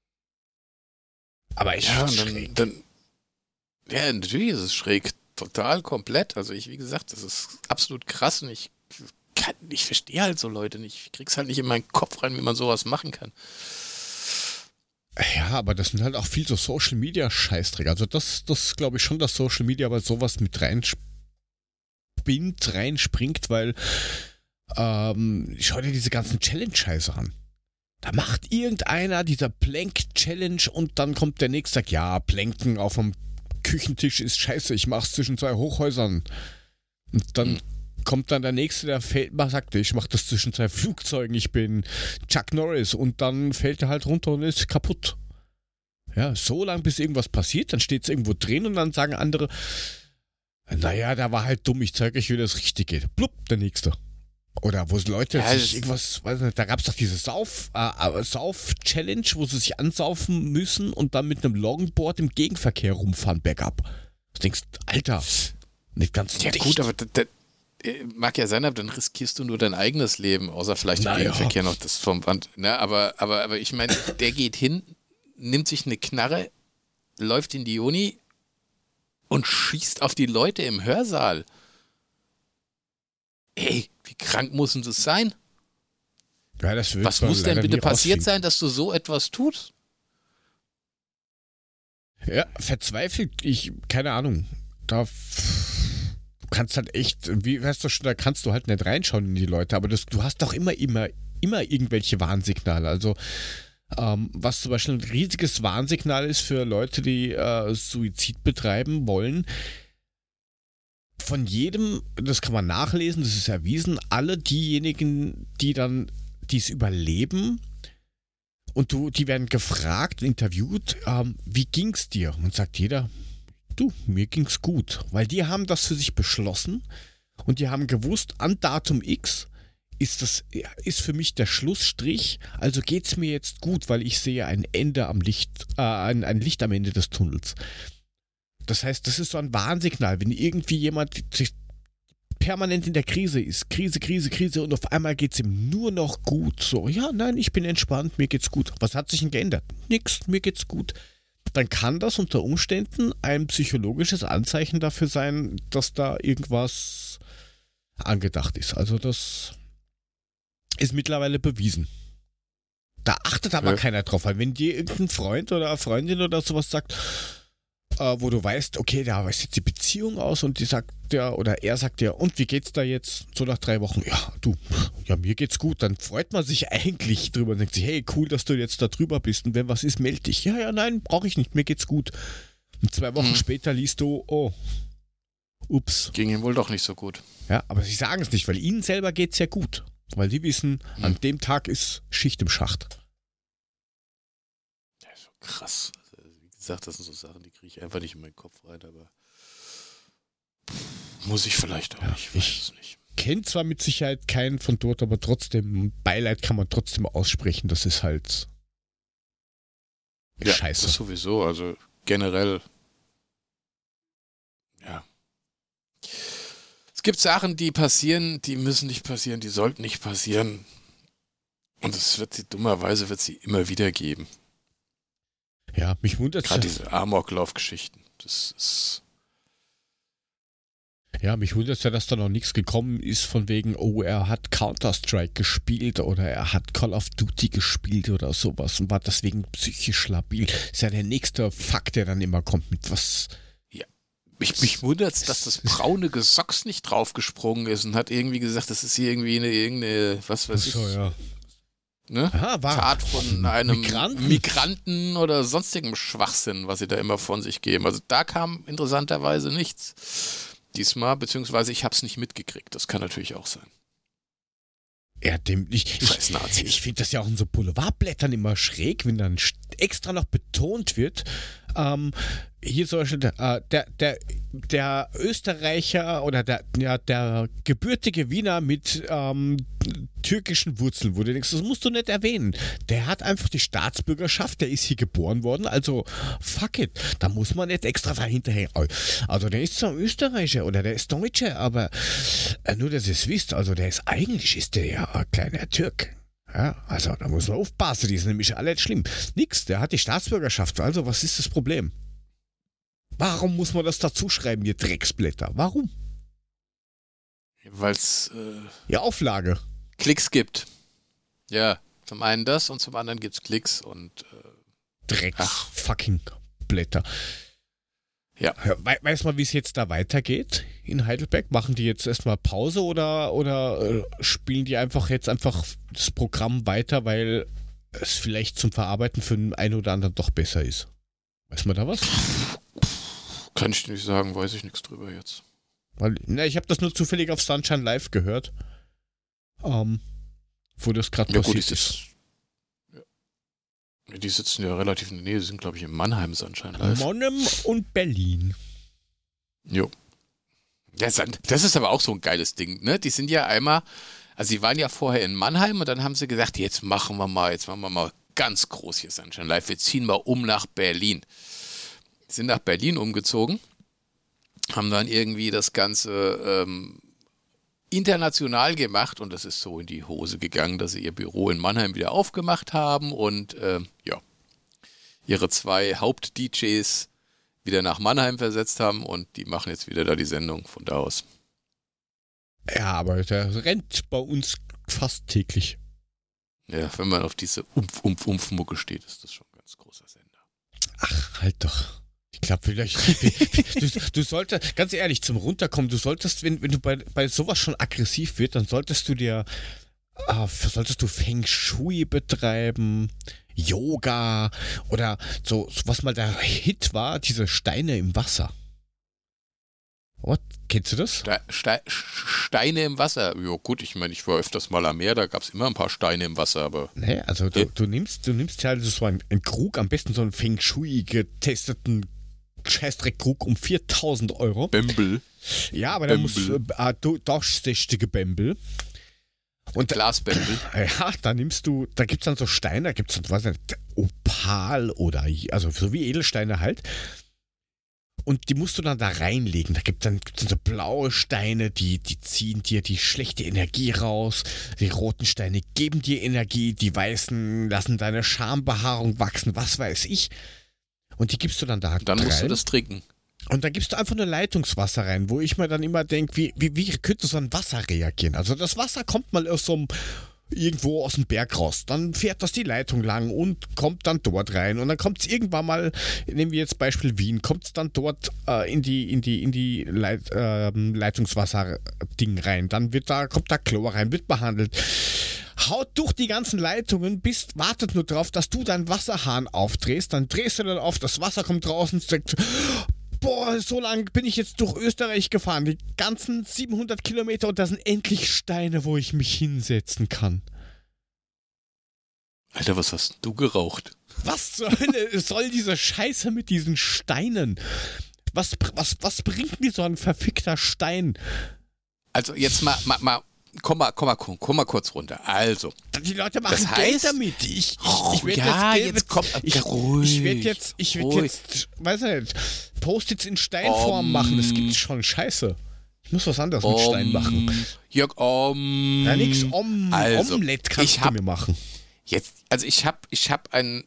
Aber echt schräg. Ja, natürlich ist es schräg. Total, komplett. Also wie gesagt, das ist absolut krass und ich verstehe halt so Leute nicht. Ich krieg's halt nicht in meinen Kopf rein, wie man sowas machen kann. Ja, aber das sind halt auch viel so Social-Media-Scheißträger. Also das glaube ich schon, dass Social Media aber sowas mit reinspringt, weil schau dir diese ganzen Challenge-Scheiße an. Da macht irgendeiner dieser Plank-Challenge und dann kommt der nächste, sagt, ja, Planken auf dem Küchentisch ist scheiße, ich mach's zwischen zwei Hochhäusern. Und dann kommt dann der nächste, der fällt mal, sagt, ich mach das zwischen zwei Flugzeugen, ich bin Chuck Norris und dann fällt er halt runter und ist kaputt. Ja, so lang bis irgendwas passiert, dann steht's irgendwo drin und dann sagen andere, naja, der war halt dumm, ich zeige euch, wie das richtig geht. Blub, der nächste. Oder wo Leute sich irgendwas, weiß nicht, da gab es doch diese Sauf-Challenge, wo sie sich ansaufen müssen und dann mit einem Longboard im Gegenverkehr rumfahren, bergab. Du denkst, Alter, nicht ganz dicht. Ja gut, aber das mag ja sein, aber dann riskierst du nur dein eigenes Leben, außer vielleicht im Gegenverkehr noch das vom Wand. Ne? Aber ich meine, der geht hin, nimmt sich eine Knarre, läuft in die Uni und schießt auf die Leute im Hörsaal. Ey, wie krank muss denn das sein? Ja, das wird was muss denn bitte passiert sein, dass du so etwas tust? Ja, verzweifelt, keine Ahnung. Du kannst halt echt, wie weißt du schon, da kannst du halt nicht reinschauen in die Leute, aber du hast doch immer irgendwelche Warnsignale. Also, was zum Beispiel ein riesiges Warnsignal ist für Leute, die Suizid betreiben wollen, von jedem, das kann man nachlesen, das ist erwiesen, alle diejenigen, die es überleben und die werden gefragt, interviewt, wie ging's dir? Und sagt jeder, du, mir ging's gut, weil die haben das für sich beschlossen und die haben gewusst, an Datum X ist für mich der Schlussstrich, also geht's mir jetzt gut, weil ich sehe ein Ende am Licht, ein Licht am Ende des Tunnels. Das heißt, das ist so ein Warnsignal, wenn irgendwie jemand permanent in der Krise ist, Krise und auf einmal geht es ihm nur noch gut. So, ja, nein, ich bin entspannt, mir geht's gut. Was hat sich denn geändert? Nix, mir geht's gut. Dann kann das unter Umständen ein psychologisches Anzeichen dafür sein, dass da irgendwas angedacht ist. Also das ist mittlerweile bewiesen. Da achtet aber keiner drauf, weil wenn dir irgendein Freund oder Freundin oder sowas sagt, wo du weißt, okay, da weiß jetzt die Beziehung aus und die sagt ja, oder er sagt ja, und wie geht's da jetzt? So nach 3 Wochen, ja, mir geht's gut. Dann freut man sich eigentlich drüber und denkt sich, hey, cool, dass du jetzt da drüber bist und wenn was ist, meld dich. Ja, nein, brauche ich nicht, mir geht's gut. Und 2 Wochen später liest du, oh, ups. Ging ihm wohl doch nicht so gut. Ja, aber sie sagen es nicht, weil ihnen selber geht's ja gut. Weil die wissen, an dem Tag ist Schicht im Schacht. Ja, so krass. Wie gesagt, das sind so Sachen, die kriege ich einfach nicht in meinen Kopf rein, aber muss ich vielleicht auch nicht, ich weiß es nicht. Kennt zwar mit Sicherheit keinen von dort, aber trotzdem, Beileid kann man trotzdem aussprechen, das ist halt scheiße. Das sowieso, also generell, ja. Es gibt Sachen, die passieren, die müssen nicht passieren, die sollten nicht passieren. Und dummerweise wird sie immer wieder geben. Ja, mich wundert es. Gerade diese Amoklauf-Geschichten. Das ist. Ja, mich wundert es ja, dass da noch nichts gekommen ist von wegen, oh, er hat Counter-Strike gespielt oder er hat Call of Duty gespielt oder sowas und war deswegen psychisch labil. Ist ja der nächste Fakt, der dann immer kommt mit was. Ja, mich wundert es, dass das braune Gesocks nicht draufgesprungen ist und hat irgendwie gesagt, das ist hier irgendwie irgendeine, was weiß ich. So, ja. Ne? Aha, war Tat von einem Migranten? Migranten oder sonstigem Schwachsinn, was sie da immer von sich geben. Also da kam interessanterweise nichts diesmal, beziehungsweise ich habe es nicht mitgekriegt. Das kann natürlich auch sein. Ja, Scheiß Nazis. ich finde das ja auch in so Boulevardblättern immer schräg, wenn dann extra noch betont wird, hier zum Beispiel der Österreicher oder der gebürtige Wiener mit türkischen Wurzeln, wo du denkst, das musst du nicht erwähnen. Der hat einfach die Staatsbürgerschaft, der ist hier geboren worden, also fuck it, da muss man nicht extra dahinter hängen. Also der ist zwar Österreicher oder der ist Deutscher, aber nur, dass ihr es wisst, also eigentlich ist der ja ein kleiner Türk. Ja, also da muss man aufpassen, die sind nämlich alle nicht schlimm. Nix, der hat die Staatsbürgerschaft, also was ist das Problem? Warum muss man das dazu schreiben, ihr Drecksblätter? Warum? Weil es Ja, Auflage. Klicks gibt. Ja, zum einen das und zum anderen gibt es Klicks und Fucking Blätter. Ja. Weiß man, wie es jetzt da weitergeht in Heidelberg? Machen die jetzt erstmal Pause oder spielen die einfach das Programm weiter, weil es vielleicht zum Verarbeiten für den einen oder anderen doch besser ist? Weiß man da was? Kann ich nicht sagen, weiß ich nichts drüber jetzt. Ich habe das nur zufällig auf Sunshine Live gehört, wo das gerade passiert ist. Die sitzen ja relativ in der Nähe, die sind glaube ich in Mannheim Sunshine Live. Mannheim und Berlin. Jo. Das ist aber auch so ein geiles Ding, ne? Die sind ja einmal, also sie waren ja vorher in Mannheim und dann haben sie gesagt, jetzt machen wir mal ganz groß hier Sunshine Live, wir ziehen mal um nach Berlin. Die sind nach Berlin umgezogen, haben dann irgendwie das Ganze international gemacht und das ist so in die Hose gegangen, dass sie ihr Büro in Mannheim wieder aufgemacht haben und ihre 2 Haupt-DJs wieder nach Mannheim versetzt haben und die machen jetzt wieder da die Sendung von da aus. Ja, aber der rennt bei uns fast täglich. Ja, wenn man auf diese Umf-Mucke steht, ist das schon ein ganz großer Sender. Ach, halt doch. Ich glaube, vielleicht. du solltest, ganz ehrlich, zum Runterkommen, du solltest, wenn du bei sowas schon aggressiv wird, dann solltest du Feng Shui betreiben, Yoga oder so was mal der Hit war, diese Steine im Wasser. What? Kennst du das? Steine im Wasser. Ja gut, ich meine, ich war öfters mal am Meer, da gab es immer ein paar Steine im Wasser, aber... Nee, also du nimmst halt so einen Krug, am besten so einen Feng Shui getesteten Scheißdreck-Krug um 4.000 €. Bembel. Ja, aber der muss durchsichtige Bembel. Und Glasbändel. Ja, da gibt es dann so Steine, da gibt es dann, weiß nicht, Opal oder, also so wie Edelsteine halt. Und die musst du dann da reinlegen. Da gibt es dann so blaue Steine, die ziehen dir die schlechte Energie raus. Die roten Steine geben dir Energie. Die weißen lassen deine Schambehaarung wachsen, was weiß ich. Und die gibst du dann da rein. Dann musst du das trinken. Und da gibst du einfach nur Leitungswasser rein, wo ich mir dann immer denke, wie könnte so ein Wasser reagieren? Also das Wasser kommt mal irgendwo aus dem Berg raus. Dann fährt das die Leitung lang und kommt dann dort rein. Und dann kommt es irgendwann mal, nehmen wir jetzt Beispiel Wien, kommt es dann dort in die Leitungswasser-Ding rein. Dann kommt da Chlor rein, wird behandelt. Haut durch die ganzen Leitungen, wartet nur drauf, dass du deinen Wasserhahn aufdrehst. Dann drehst du dann auf, das Wasser kommt raus und sagt, boah, so lang bin ich jetzt durch Österreich gefahren. Die ganzen 700 Kilometer und da sind endlich Steine, wo ich mich hinsetzen kann. Alter, was hast du geraucht? Was soll diese Scheiße mit diesen Steinen? Was bringt mir so ein verfickter Stein? Also jetzt mal komm mal kurz runter. Also. Die Leute machen Geld damit. Ich werde jetzt, weiß nicht, Post-its in Steinform machen. Das gibt's schon. Scheiße. Ich muss was anderes mit Stein machen. Jörg, Ja, nix. Omelette kannst du mir machen. Jetzt, also ich habe einen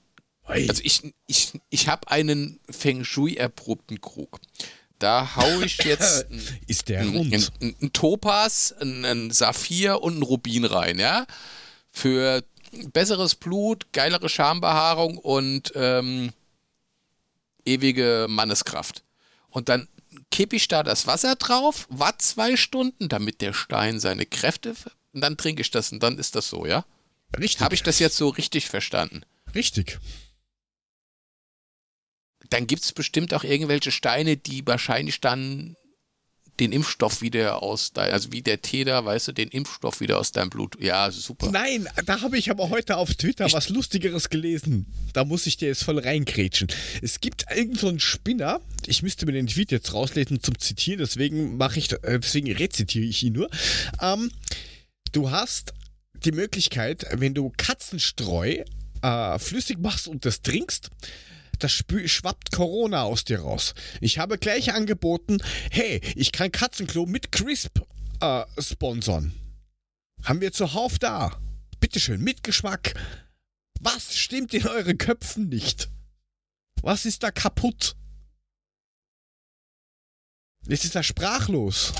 Feng Shui erprobten Krug. Da hau ich jetzt ist der rund? Ein Topaz, ein Saphir und ein Rubin rein, ja? Für besseres Blut, geilere Schambehaarung und ewige Manneskraft. Und dann kippe ich da das Wasser drauf, warte 2 Stunden, damit der Stein seine Kräfte und dann trinke ich das und dann ist das so, ja? Richtig. Habe ich das jetzt so richtig verstanden? Richtig. Dann gibt es bestimmt auch irgendwelche Steine, die wahrscheinlich dann den Impfstoff wieder also wie der Tee da, weißt du, den Impfstoff wieder aus deinem Blut. Ja, super. Nein, da habe ich aber heute auf Twitter was Lustigeres gelesen. Da muss ich dir jetzt voll reingrätschen. Es gibt irgend so einen Spinner, ich müsste mir den Tweet jetzt rauslesen zum Zitieren, deswegen rezitiere ich ihn nur. Du hast die Möglichkeit, wenn du Katzenstreu flüssig machst und das trinkst, das schwappt Corona aus dir raus. Ich habe gleich angeboten, hey, ich kann Katzenklo mit Crisp sponsern. Haben wir zuhauf da. Bitteschön, mit Geschmack. Was stimmt in euren Köpfen nicht? Was ist da kaputt? Jetzt ist er sprachlos.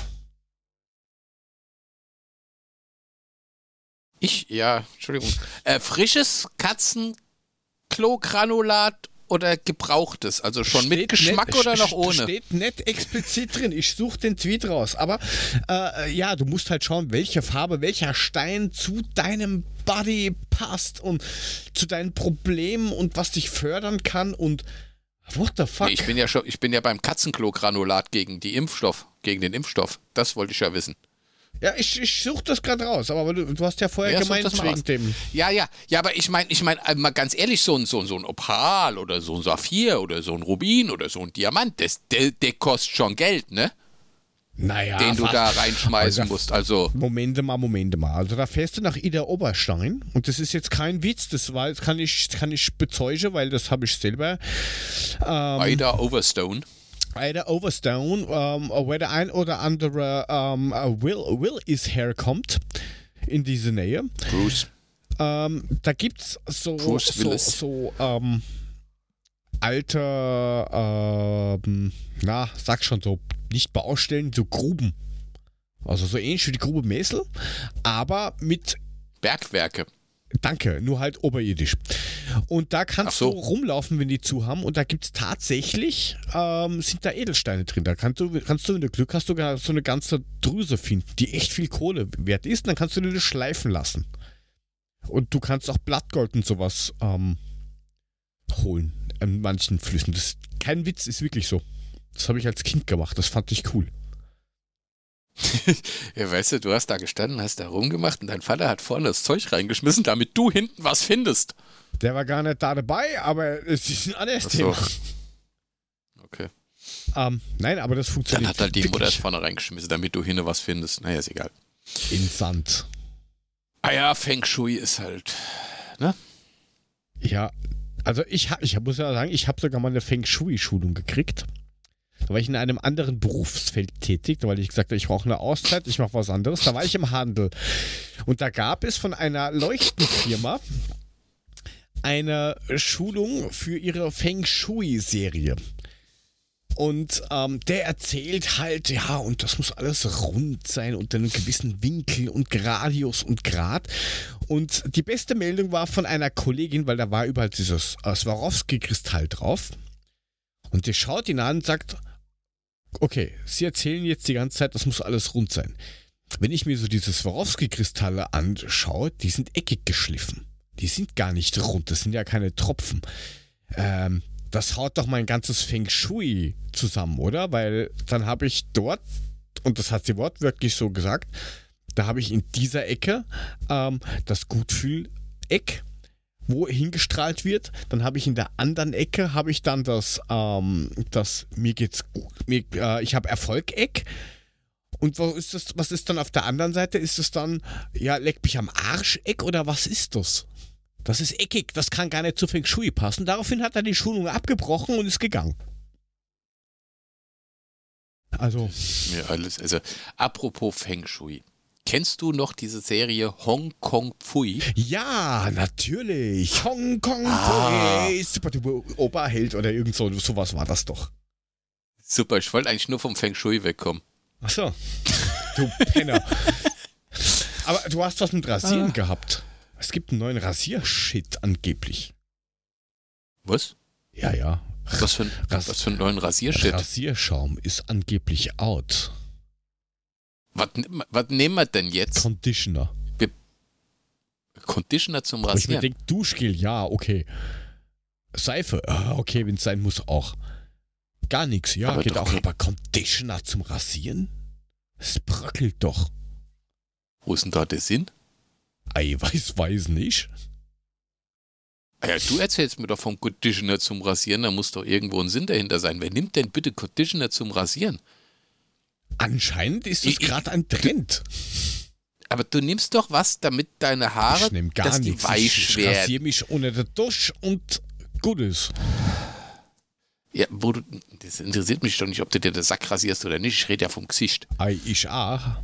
Entschuldigung. Frisches Katzenklo-Granulat oder gebrauchtes? Also schon mit Geschmack oder noch ohne? Steht nicht explizit drin. Ich suche den Tweet raus. Aber du musst halt schauen, welche Farbe, welcher Stein zu deinem Body passt und zu deinen Problemen und was dich fördern kann und what the fuck? Nee, ich bin ja beim Katzenklo-Granulat gegen den Impfstoff. Das wollte ich ja wissen. Ja, ich suche das gerade raus, aber du hast ja vorher gemeint wegen dem. Ja, aber ich meine, mal ganz ehrlich, so ein Opal oder so ein Saphir oder so ein Rubin oder so ein Diamant, der kostet schon Geld, ne? Naja, den du da reinschmeißen musst. Also Momente mal. Also da fährst du nach Ida Oberstein und das ist jetzt kein Witz, das kann ich bezeugen, weil das habe ich selber. Ida Overstone, where der ein oder andere Will is herkommt in diese Nähe. Bruce. Da gibt's so alte, sag schon so, nicht Baustellen, so Gruben. Also so ähnlich wie die Grube Mesel, aber mit Bergwerke. Danke, nur halt oberirdisch. Und da kannst du rumlaufen, wenn die zu haben. Und da gibt es tatsächlich, sind da Edelsteine drin. Da kannst du, wenn du Glück hast, sogar so eine ganze Drüse finden, die echt viel Kohle wert ist. Und dann kannst du dir das schleifen lassen. Und du kannst auch Blattgold und sowas holen an manchen Flüssen. Das ist kein Witz, ist wirklich so. Das habe ich als Kind gemacht. Das fand ich cool. Ja, weißt du, du hast da gestanden, hast da rumgemacht und dein Vater hat vorne das Zeug reingeschmissen, damit du hinten was findest. Der war gar nicht da dabei, aber es ist ein anderes Thema. Okay. Nein, aber das funktioniert. Dann hat halt die Mutter es vorne reingeschmissen, damit du hinten was findest. Naja, ist egal. In Sand. Ah ja, Feng Shui ist halt, ne? Ja, also ich muss ja sagen, ich habe sogar mal eine Feng Shui-Schulung gekriegt. Da war ich in einem anderen Berufsfeld tätig, weil ich gesagt habe, ich brauche eine Auszeit, ich mache was anderes. Da war ich im Handel. Und da gab es von einer Leuchtenfirma eine Schulung für ihre Feng Shui-Serie. Und der erzählt halt, ja, und das muss alles rund sein und einen gewissen Winkel und Radius und Grad. Und die beste Meldung war von einer Kollegin, weil da war überall dieses Swarovski-Kristall drauf. Und die schaut ihn an und sagt, okay, Sie erzählen jetzt die ganze Zeit, das muss alles rund sein. Wenn ich mir so diese Swarovski-Kristalle anschaue, die sind eckig geschliffen. Die sind gar nicht rund, das sind ja keine Tropfen. Das haut doch mein ganzes Feng Shui zusammen, oder? Weil dann habe ich dort, und das hat sie wortwörtlich so gesagt, da habe ich in dieser Ecke das Gutfühl-Eck, wo hingestrahlt wird. Dann habe ich in der anderen Ecke habe ich dann das mir geht's gut, ich habe Erfolg-Eck. Und was ist dann auf der anderen Seite? Ist es dann, ja, leck mich am Arsch-Eck oder was ist das? Das ist eckig, das kann gar nicht zu Feng Shui passen. Daraufhin hat er die Schulung abgebrochen und ist gegangen. Also. Ja, also apropos Feng Shui. Kennst du noch diese Serie Hong Kong Pfui? Ja, natürlich. Hong Kong Pfui. Super Oberheld oder irgend sowas war das doch. Super, ich wollte eigentlich nur vom Feng Shui wegkommen. Ach so. Du Penner. Aber du hast was mit Rasieren gehabt. Es gibt einen neuen Rasiershit angeblich. Was? Ja. Was für einen neuen Rasiershit? Rasierschaum ist angeblich out. Was nehmen wir denn jetzt? Conditioner. Conditioner zum Ich mir Rasieren. denke, Duschgel, ja, okay. Seife, okay, wenn es sein muss, auch. Gar nichts, ja, Aber geht doch auch. kein- Aber Conditioner zum Rasieren? Es bröckelt doch. Wo ist denn da der Sinn? Weiß nicht. Ah ja, du erzählst mir doch vom Conditioner zum Rasieren, da muss doch irgendwo ein Sinn dahinter sein. Wer nimmt denn bitte Conditioner zum Rasieren? Anscheinend ist es Ich- gerade ein Trend. Aber du nimmst doch was, damit deine Haare, Ich nehme gar dass die nichts. weich Ich werden. rasiere mich unter der Dusche und gut ist. Ja, das interessiert mich doch nicht, ob du dir den Sack rasierst oder nicht. Ich rede ja vom Gesicht. Ich auch.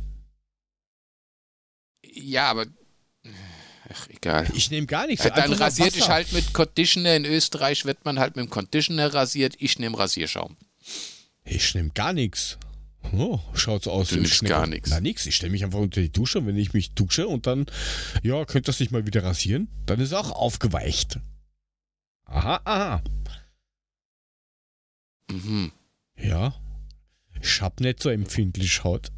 Ja, aber. Ach, egal. Ich nehme gar nichts. Ja, dann einfach nur rasiert dich Wasser. halt mit Conditioner. In Österreich wird man halt mit dem Conditioner rasiert. Ich nehme Rasierschaum. Ich nehme gar nichts. Oh, schaut's aus. Du Ich nimmst nehm- gar nichts. Na, nix. Ich stelle mich einfach unter die Dusche. Wenn ich mich dusche und dann, ja, könnt das nicht mal wieder rasieren, dann ist auch aufgeweicht. Aha. Mhm. Ja. Ich hab nicht so empfindlich Haut.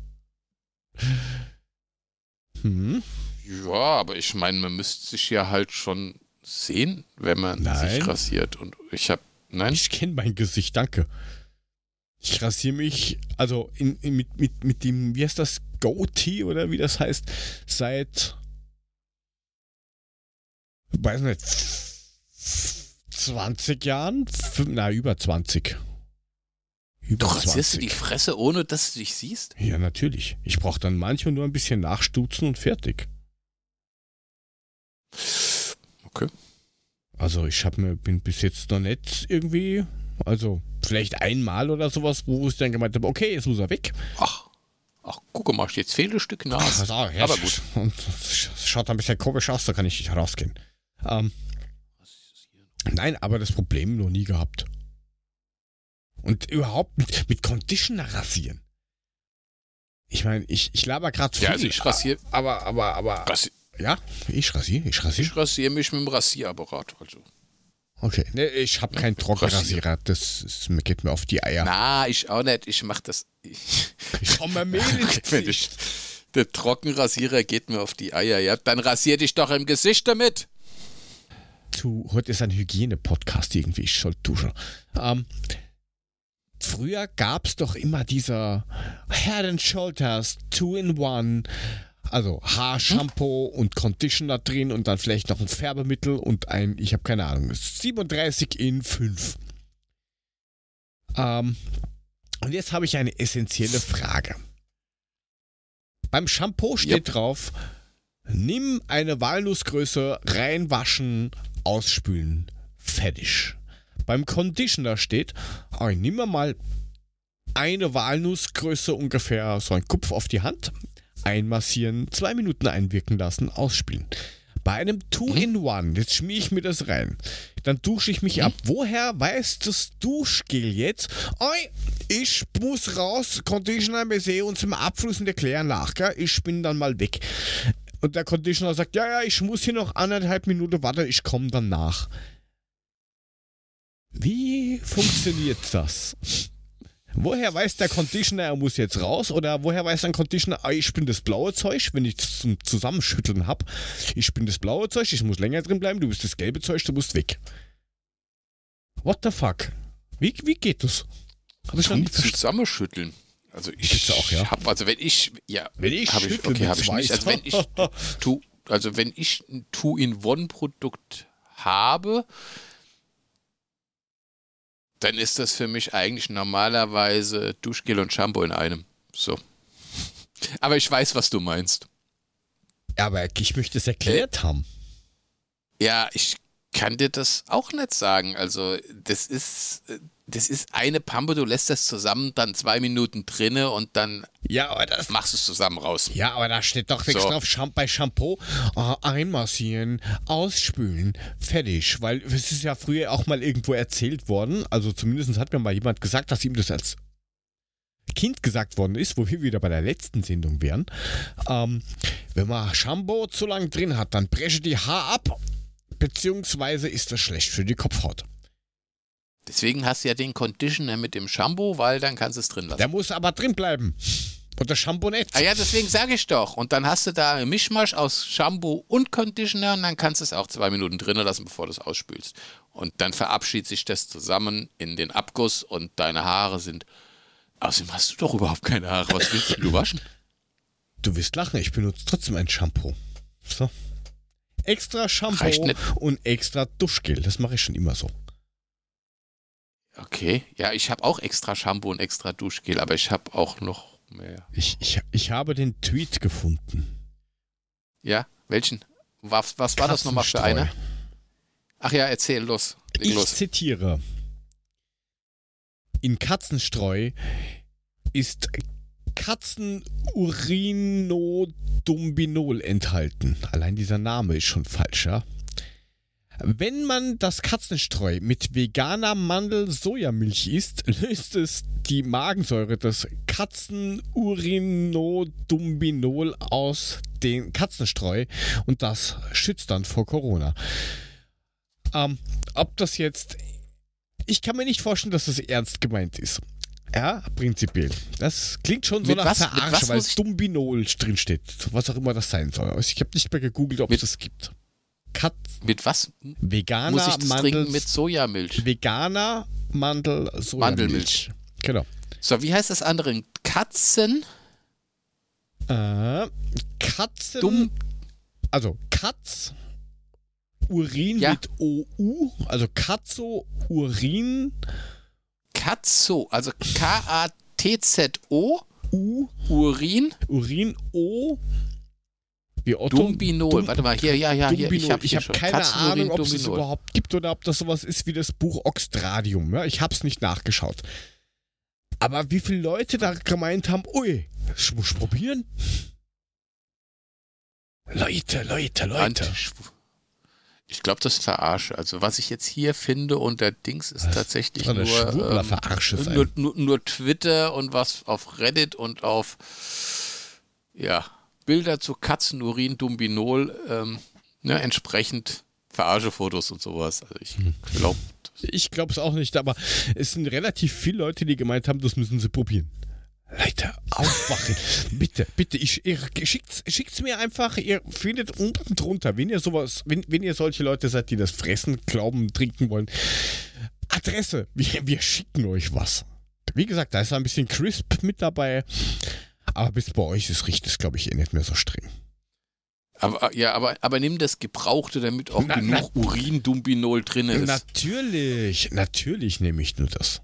Ja, aber ich meine, man müsste sich ja halt schon sehen, wenn man Nein. sich rasiert. Und ich habe. Nein? Ich kenne mein Gesicht, danke. Ich rasiere mich, also mit dem, wie heißt das, Goatee oder wie das heißt, seit, weiß nicht, 20 Jahren? Über 20. Über Du rasierst 20. dir die Fresse, ohne dass du dich siehst? Ja, natürlich. Ich brauche dann manchmal nur ein bisschen nachstutzen und fertig. Okay. Also bin bis jetzt noch nicht irgendwie, also vielleicht einmal oder sowas, wo ich dann gemeint habe, okay, jetzt muss er weg. Ach, guck mal, jetzt fehlt ein Stück Nase. Also, ja, Aber gut. Und es schaut ein bisschen komisch aus, da kann ich nicht rausgehen. Nein, aber das Problem noch nie gehabt. Und überhaupt mit Conditioner rasieren. Ich meine, ich laber gerade viel. Ja, also ich rasiere Aber, ja, ich rasiere. ich rasier mich mit dem Rasierapparat. Also. Okay, ne, ich habe keinen Trockenrasierer, geht mir auf die Eier. Na, ich auch nicht. Ich mach das. Ich hau mir Mehl ins Gesicht. Der Trockenrasierer geht mir auf die Eier. Ja, dann rasier dich doch im Gesicht damit. Heute ist ein Hygiene-Podcast irgendwie, ich soll duschen. Früher gab es doch immer dieser Head and Shoulders 2-in-1, also Haarshampoo und Conditioner drin und dann vielleicht noch ein Färbemittel und ich habe keine Ahnung, 37 in 5. Und jetzt habe ich eine essentielle Frage. Beim Shampoo steht drauf, nimm eine Walnussgröße, reinwaschen, ausspülen, fertig. Beim Conditioner steht, nimm mal eine Walnussgröße ungefähr, so ein Kupf auf die Hand, einmassieren, 2 Minuten einwirken lassen, ausspülen. Bei einem 2-in-1, jetzt schmier ich mir das rein, dann dusche ich mich ab. Woher weiß das Duschgel jetzt? Ich muss raus, Conditioner, wir sehen uns im Abfluss in der Kläranlage, gell? Ich bin dann mal weg. Und der Conditioner sagt, ja, ich muss hier noch 1,5 Minuten warten, ich komme dann nach. Wie funktioniert das? Woher weiß der Conditioner, er muss jetzt raus? Oder woher weiß ein Conditioner, ich bin das blaue Zeug, wenn ich das zum Zusammenschütteln habe? Ich bin das blaue Zeug, ich muss länger drin bleiben, du bist das gelbe Zeug, du musst weg. What the fuck? Wie geht das? Hab ich noch nie verstanden. Zusammenschütteln. Also Gibt's auch, ja? habe, also wenn ich, ja, Wenn ich habe ich, schüttle, okay, habe wird's ich nicht. Also weiß. wenn ich ein Two-in-One-Produkt habe, dann ist das für mich eigentlich normalerweise Duschgel und Shampoo in einem. So. Aber ich weiß, was du meinst. Aber ich möchte es erklärt haben. Ja, ich kann dir das auch nicht sagen. Also, das ist eine Pampe, du lässt das zusammen, dann 2 Minuten drinne und dann Ja, aber das. machst du es zusammen raus. Ja, aber da steht doch nichts So. drauf. Bei Shampoo einmassieren, ausspülen, fertig. Weil es ist ja früher auch mal irgendwo erzählt worden, also zumindest hat mir mal jemand gesagt, dass ihm das als Kind gesagt worden ist, wo wir wieder bei der letzten Sendung wären. Wenn man Shampoo zu lang drin hat, dann breche die Haar ab, beziehungsweise ist das schlecht für die Kopfhaut. Deswegen hast du ja den Conditioner mit dem Shampoo, weil dann kannst du es drin lassen. Der muss aber drin bleiben. Oder Shampoo-Net. Ah ja, deswegen sage ich doch. Und dann hast du da einen Mischmasch aus Shampoo und Conditioner und dann kannst du es auch 2 Minuten drinnen lassen, bevor du es ausspülst. Und dann verabschiedet sich das zusammen in den Abguss und deine Haare sind... Außerdem hast du doch überhaupt keine Haare. Was willst du waschen? Du wirst lachen, ich benutze trotzdem ein Shampoo. So. Extra Shampoo und extra Duschgel. Das mache ich schon immer so. Okay, ja, ich habe auch extra Shampoo und extra Duschgel, aber ich habe auch noch mehr. Ich habe den Tweet gefunden. Ja, welchen? Was war das nochmal für einer? Ach ja, erzähl, los. Ich zitiere. In Katzenstreu ist Katzenurinodubinol enthalten. Allein dieser Name ist schon falsch, ja? Wenn man das Katzenstreu mit veganer Mandel-Sojamilch isst, löst es die Magensäure des Katzenurinodubinol aus dem Katzenstreu und das schützt dann vor Corona. Ob das jetzt... Ich kann mir nicht vorstellen, dass das ernst gemeint ist. Ja, prinzipiell. Das klingt schon so nach Verarsche, weil Dumbinol drinsteht. Was auch immer das sein soll. Ich habe nicht mehr gegoogelt, ob es das gibt. Mit was? Veganer muss ich das trinken? Mit Sojamilch. Veganer Mandelmilch. Genau. So, wie heißt das andere? Katzen? Also Katz. Urin mit OU. Also Katzo-Urin. Katzo, also K-A-T-Z-O. Urin. Urin O. Wie Otto. Dumbinol. Warte mal, hier. Ich habe keine Ahnung, ob es das überhaupt gibt oder ob das sowas ist wie das Buch Oxtradium. Ja, ich habe es nicht nachgeschaut. Aber wie viele Leute da gemeint haben, ui, ich muss probieren. Leute. Ich glaube, das ist Verarsche. Also was ich jetzt hier finde unter Dings ist tatsächlich nur Twitter und was auf Reddit und auf Bilder zu Katzenurin, Dumbinol, entsprechend Verarschefotos und sowas. Also ich glaube es auch nicht, aber es sind relativ viele Leute, die gemeint haben, das müssen sie probieren. Leute, aufwachen. bitte, schickt's mir einfach, ihr findet unten drunter, wenn ihr sowas, wenn ihr solche Leute seid, die das fressen, glauben, trinken wollen. Adresse, wir schicken euch was. Wie gesagt, da ist ein bisschen Crisp mit dabei, aber bis bei euch riecht es, glaube ich, nicht mehr so streng. Aber nimm das Gebrauchte, damit auch genug Urin-Dumbinol drin ist. Natürlich nehme ich nur das.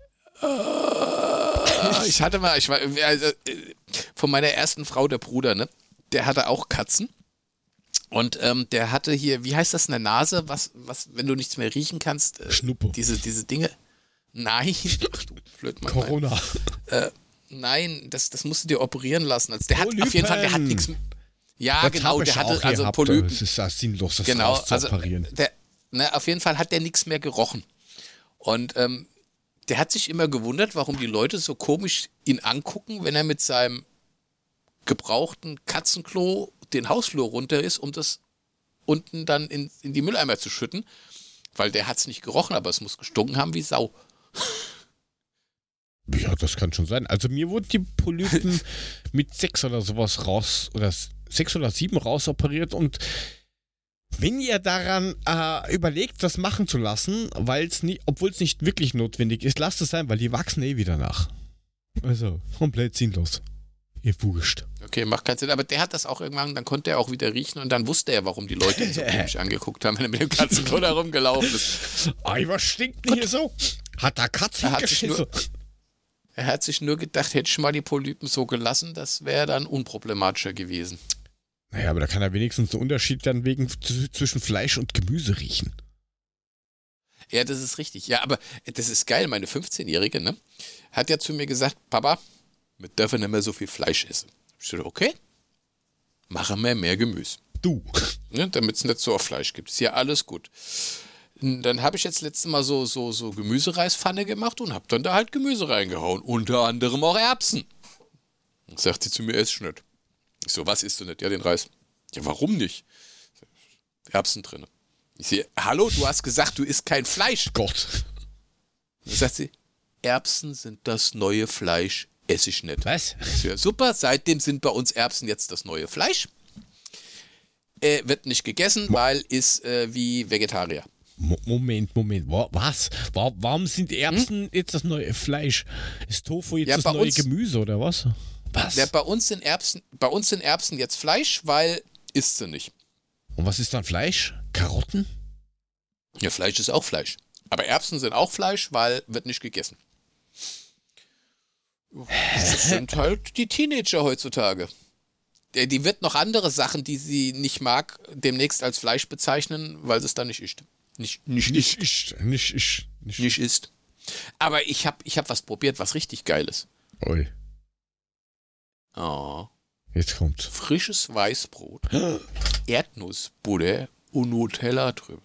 Von meiner ersten Frau, der Bruder, ne? Der hatte auch Katzen. Und der hatte hier, wie heißt das in der Nase, was, wenn du nichts mehr riechen kannst? Schnuppe. Diese Dinge. Nein. Ach du Blödmann. Corona. Nein, das musst du dir operieren lassen. Also der hat auf jeden Fall, der hat nichts. Ja, das genau, der hatte also Polypen. Das ist ja sinnlos, das rauszuoperieren. Auf jeden Fall hat der nichts mehr gerochen. Und der hat sich immer gewundert, warum die Leute so komisch ihn angucken, wenn er mit seinem gebrauchten Katzenklo den Hausflur runter ist, um das unten dann in die Mülleimer zu schütten. Weil der hat es nicht gerochen, aber es muss gestunken haben wie Sau. Ja, das kann schon sein. Also mir wurden die Polypen mit 6 oder sowas raus, oder 6 oder 7 rausoperiert und wenn ihr daran überlegt, das machen zu lassen, obwohl es nicht wirklich notwendig ist, lasst es sein, weil die wachsen wieder nach. Also, komplett sinnlos. Ihr wurscht. Okay, macht keinen Sinn, aber der hat das auch irgendwann, dann konnte er auch wieder riechen und dann wusste er, warum die Leute ihn so komisch angeguckt haben, wenn er mit dem Katzenklo da rumgelaufen ist. Was stinkt denn hier so? Hat da Katze geschissen? Er hat sich nur gedacht, hätte ich mal die Polypen so gelassen, das wäre dann unproblematischer gewesen. Naja, aber da kann er wenigstens einen Unterschied dann zwischen Fleisch und Gemüse riechen. Ja, das ist richtig. Ja, aber das ist geil. Meine 15-Jährige, ne, hat ja zu mir gesagt, Papa, wir dürfen nicht mehr so viel Fleisch essen. Ich dachte, okay, machen wir mehr Gemüse. Du. Ne, damit es nicht so auf Fleisch gibt. Ist ja alles gut. Dann habe ich jetzt letztes Mal so Gemüsereispfanne gemacht und habe dann da halt Gemüse reingehauen. Unter anderem auch Erbsen. Dann sagt sie zu mir, ess ich nicht. Ich so, was isst du nicht? Ja, den Reis. Ja, warum nicht? Erbsen drin. Ich sehe, hallo, du hast gesagt, du isst kein Fleisch. Gott. Dann sagt sie, Erbsen sind das neue Fleisch. esse ich nicht. Was? Das wäre super. Seitdem sind bei uns Erbsen jetzt das neue Fleisch. Wird nicht gegessen, weil ist wie Vegetarier. Moment. Was? Warum sind Erbsen jetzt das neue Fleisch? Ist Tofu jetzt das neue Gemüse oder was? Was? Ja, bei uns sind Erbsen jetzt Fleisch, weil isst sie nicht. Und was ist dann Fleisch? Karotten? Ja, Fleisch ist auch Fleisch. Aber Erbsen sind auch Fleisch, weil wird nicht gegessen. Das sind halt die Teenager heutzutage. Die wird noch andere Sachen, die sie nicht mag, demnächst als Fleisch bezeichnen, weil sie es dann nicht isst. Nicht isst. Aber ich hab was probiert, was richtig geil ist. Ui. Oh. Jetzt kommt's. Frisches Weißbrot, Erdnussbutter und Nutella drüber.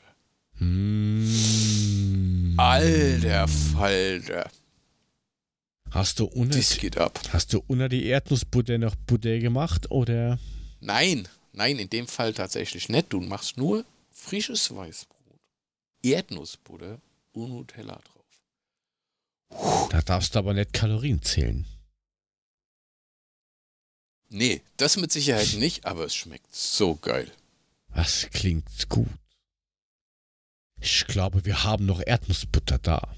Alter Falter. Hast du Das geht ab. unter die Erdnussbutter noch Butter gemacht oder? Nein, in dem Fall tatsächlich nicht. Du machst nur frisches Weißbrot, Erdnussbutter und Nutella drauf. Da darfst du aber nicht Kalorien zählen. Nee, das mit Sicherheit nicht, aber es schmeckt so geil. Das klingt gut. Ich glaube, wir haben noch Erdnussbutter da.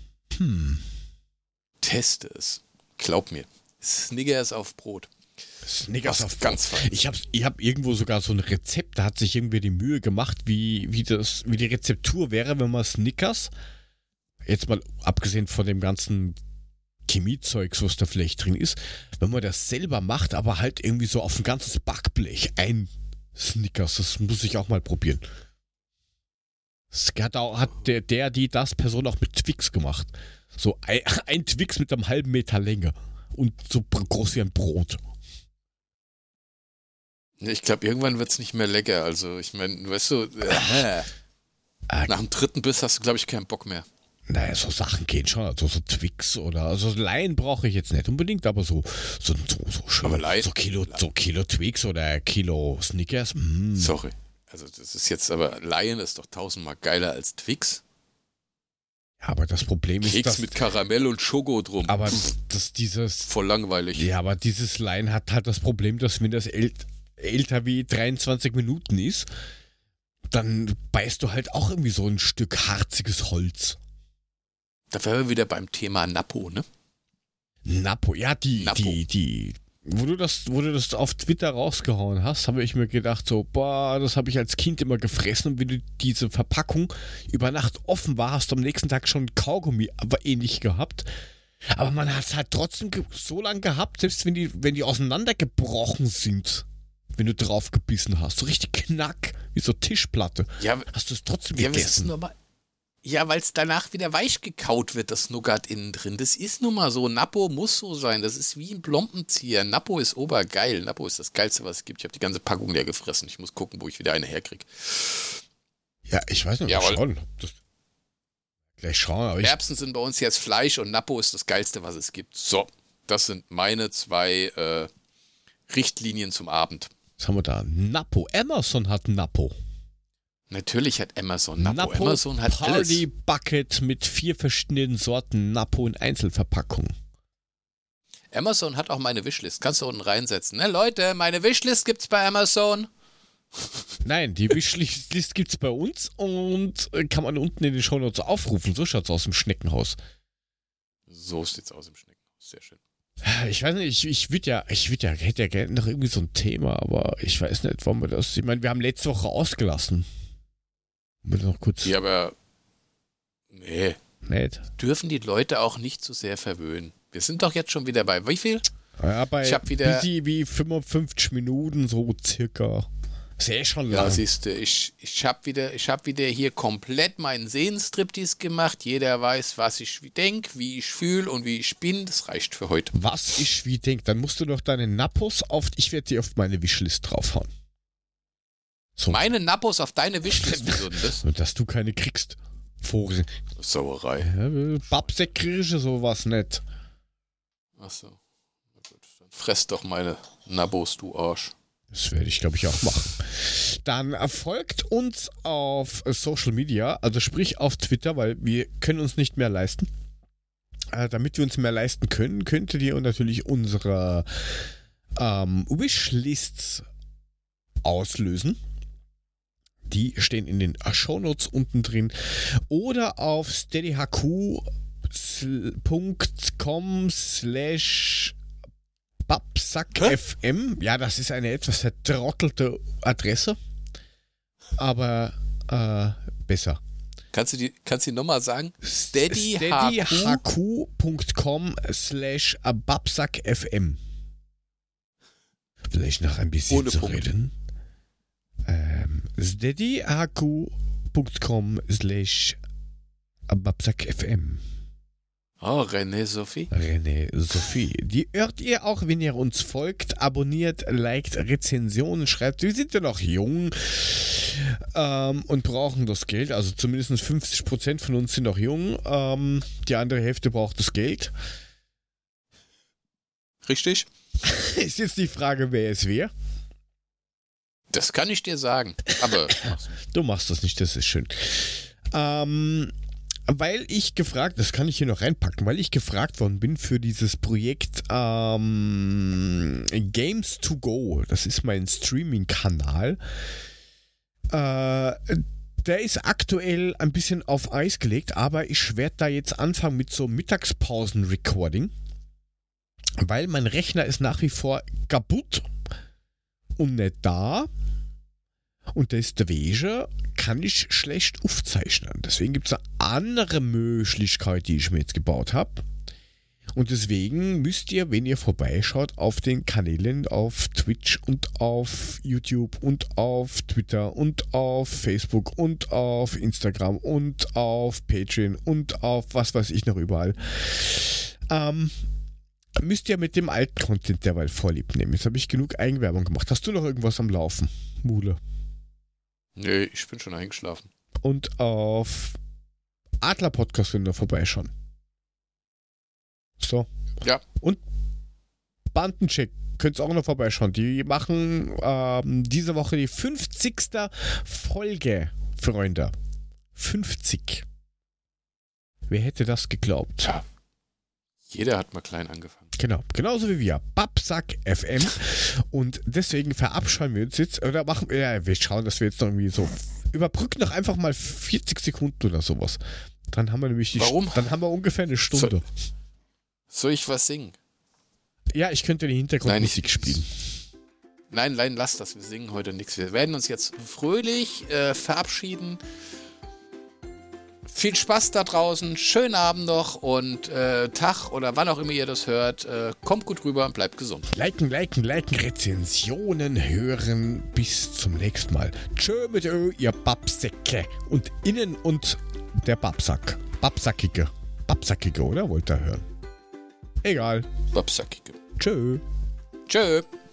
Teste es. Glaub mir. Snickers auf Brot. Snickers Was auf ganz Brot. fein. Ich hab irgendwo sogar so ein Rezept, da hat sich irgendwie die Mühe gemacht, wie die Rezeptur wäre, wenn man Snickers, jetzt mal abgesehen von dem ganzen Chemiezeugs, was da vielleicht drin ist, wenn man das selber macht, aber halt irgendwie so auf ein ganzes Backblech ein Snickers, das muss ich auch mal probieren. Das hat das Person auch mit Twix gemacht. So ein Twix mit einem halben Meter Länge und so groß wie ein Brot. Ich glaube, irgendwann wird es nicht mehr lecker. Also, ich meine, weißt du, nach dem dritten Biss hast du, glaube ich, keinen Bock mehr. Naja, so Sachen gehen schon, also so Twix oder, also Laien brauche ich jetzt nicht unbedingt, aber so schön, Aber Laien, so Kilo Twix oder Kilo Snickers. Sorry, also das ist jetzt, aber Laien ist doch tausendmal geiler als Twix. Ja, aber das Problem ist, Keks mit Karamell und Schoko drum. Aber dieses... Voll langweilig. Ja, aber dieses Laien hat halt das Problem, dass wenn das älter wie 23 Minuten ist, dann beißt du halt auch irgendwie so ein Stück harziges Holz. Da wären wir wieder beim Thema Napo, ne? Napo, ja, wo du das auf Twitter rausgehauen hast, habe ich mir gedacht so, boah, das habe ich als Kind immer gefressen und wenn du diese Verpackung über Nacht offen war, hast du am nächsten Tag schon Kaugummi, aber ähnlich gehabt. Aber man hat es halt trotzdem so lange gehabt, selbst wenn die auseinandergebrochen sind, wenn du drauf gebissen hast, so richtig knack, wie so Tischplatte, hast du es trotzdem gegessen. Ja, weil es danach wieder weich gekaut wird, das Nougat innen drin. Das ist nun mal so. Napo muss so sein. Das ist wie ein Blompenzieher. Napo ist obergeil. Napo ist das Geilste, was es gibt. Ich habe die ganze Packung leer gefressen. Ich muss gucken, wo ich wieder eine herkriege. Ja, ich weiß nicht, gleich schauen. Aber Erbsen sind bei uns jetzt Fleisch und Napo ist das Geilste, was es gibt. So, das sind meine 2 Richtlinien zum Abend. Was haben wir da? Napo. Amazon hat Napo. Natürlich hat Amazon Napo. Amazon hat Party alles. Bucket mit 4 verschiedenen Sorten Napo in Einzelverpackung. Amazon hat auch meine Wishlist. Kannst du unten reinsetzen. Ne, Leute, meine Wishlist gibt's bei Amazon. Nein, die Wishlist gibt's bei uns und kann man unten in den Shownotes aufrufen. So schaut's aus im Schneckenhaus. So sieht's aus im Schneckenhaus. Sehr schön. Ich weiß nicht, hätte ja gerne noch irgendwie so ein Thema, aber ich weiß nicht, warum wir das. Ich meine, wir haben letzte Woche ausgelassen. Noch kurz. Ja, aber nee. Nicht. Dürfen die Leute auch nicht zu sehr verwöhnen. Wir sind doch jetzt schon wieder bei wie viel? Ja, bei ich hab wieder wie 55 Minuten, so circa. Sehr schon lang. Ja, siehst du, ich hab wieder hier komplett meinen Seelenstriptease gemacht. Jeder weiß, was ich denke, wie ich fühle und wie ich bin. Das reicht für heute. Was ich wie denke, dann musst du doch deine Nappos ich werde die auf meine Wishlist draufhauen. So. Meine Nappos auf deine Wishlist, wieso denn das? Dass du keine kriegst. Vogel. Sauerei. Ja, Babsack kriegst du sowas nicht. Achso. Na gut, dann fress doch meine Nappos, du Arsch. Das werde ich, glaube ich, auch machen. Dann folgt uns auf Social Media, also sprich auf Twitter, weil wir können uns nicht mehr leisten. Damit wir uns mehr leisten können, könntet ihr natürlich unsere Wishlists auslösen. Die stehen in den Shownotes unten drin. Oder auf steadyhq.com/babsackfm. Ja, das ist eine etwas vertrottelte Adresse. Aber besser. Kannst du die nochmal sagen? steadyhq.com/babsackfm. Vielleicht noch ein bisschen ohne zu Punkt. reden. steadyhq.com/babsackfm. Oh, René Sophie. Die hört ihr auch, wenn ihr uns folgt, abonniert, liked, Rezensionen schreibt. Wir sind ja noch jung und brauchen das Geld. Also zumindest 50% von uns sind noch jung. Die andere Hälfte braucht das Geld. Richtig? Ist jetzt die Frage, wer es wäre. Das kann ich dir sagen. Aber Du machst das nicht, das ist schön. Weil ich gefragt, das kann ich hier noch reinpacken, weil ich gefragt worden bin für dieses Projekt Games to Go. Das ist mein Streaming-Kanal. Der ist aktuell ein bisschen auf Eis gelegt, aber ich werde da jetzt anfangen mit so Mittagspausen-Recording, weil mein Rechner ist nach wie vor kaputt und nicht da. Und deswegen kann ich schlecht aufzeichnen. Deswegen gibt es eine andere Möglichkeit, die ich mir jetzt gebaut habe. Und deswegen müsst ihr, wenn ihr vorbeischaut, auf den Kanälen auf Twitch und auf YouTube und auf Twitter und auf Facebook und auf Instagram und auf Patreon und auf was weiß ich noch überall, müsst ihr mit dem alten Content derweil Vorlieb nehmen. Jetzt habe ich genug Eigenwerbung gemacht. Hast du noch irgendwas am Laufen, Mule? nee, ich bin schon eingeschlafen. Und auf Adler Podcast könnt ihr vorbeischauen. So. Ja. Und Bandencheck könnt ihr auch noch vorbeischauen. Die machen diese Woche die 50. Folge, Freunde. 50. Wer hätte das geglaubt? Ja. Jeder hat mal klein angefangen. Genau, genauso wie wir. Babsack FM. Und deswegen verabscheuen wir uns jetzt. Oder machen wir schauen, dass wir jetzt noch irgendwie so. Überbrücken doch einfach mal 40 Sekunden oder sowas. Dann haben wir nämlich Warum? Dann haben wir ungefähr eine Stunde. Soll ich was singen? Ja, ich könnte die Hintergrundmusik spielen. Nein, lass das. Wir singen heute nichts. Wir werden uns jetzt fröhlich verabschieden. Viel Spaß da draußen, schönen Abend noch und Tag oder wann auch immer ihr das hört. Kommt gut rüber und bleibt gesund. Liken, Rezensionen hören. Bis zum nächsten Mal. Tschö mit ihr Babsäcke. Und innen und der Babsack. Babsackige, oder? Wollt ihr hören? Egal. Babsackige. Tschö. Tschö.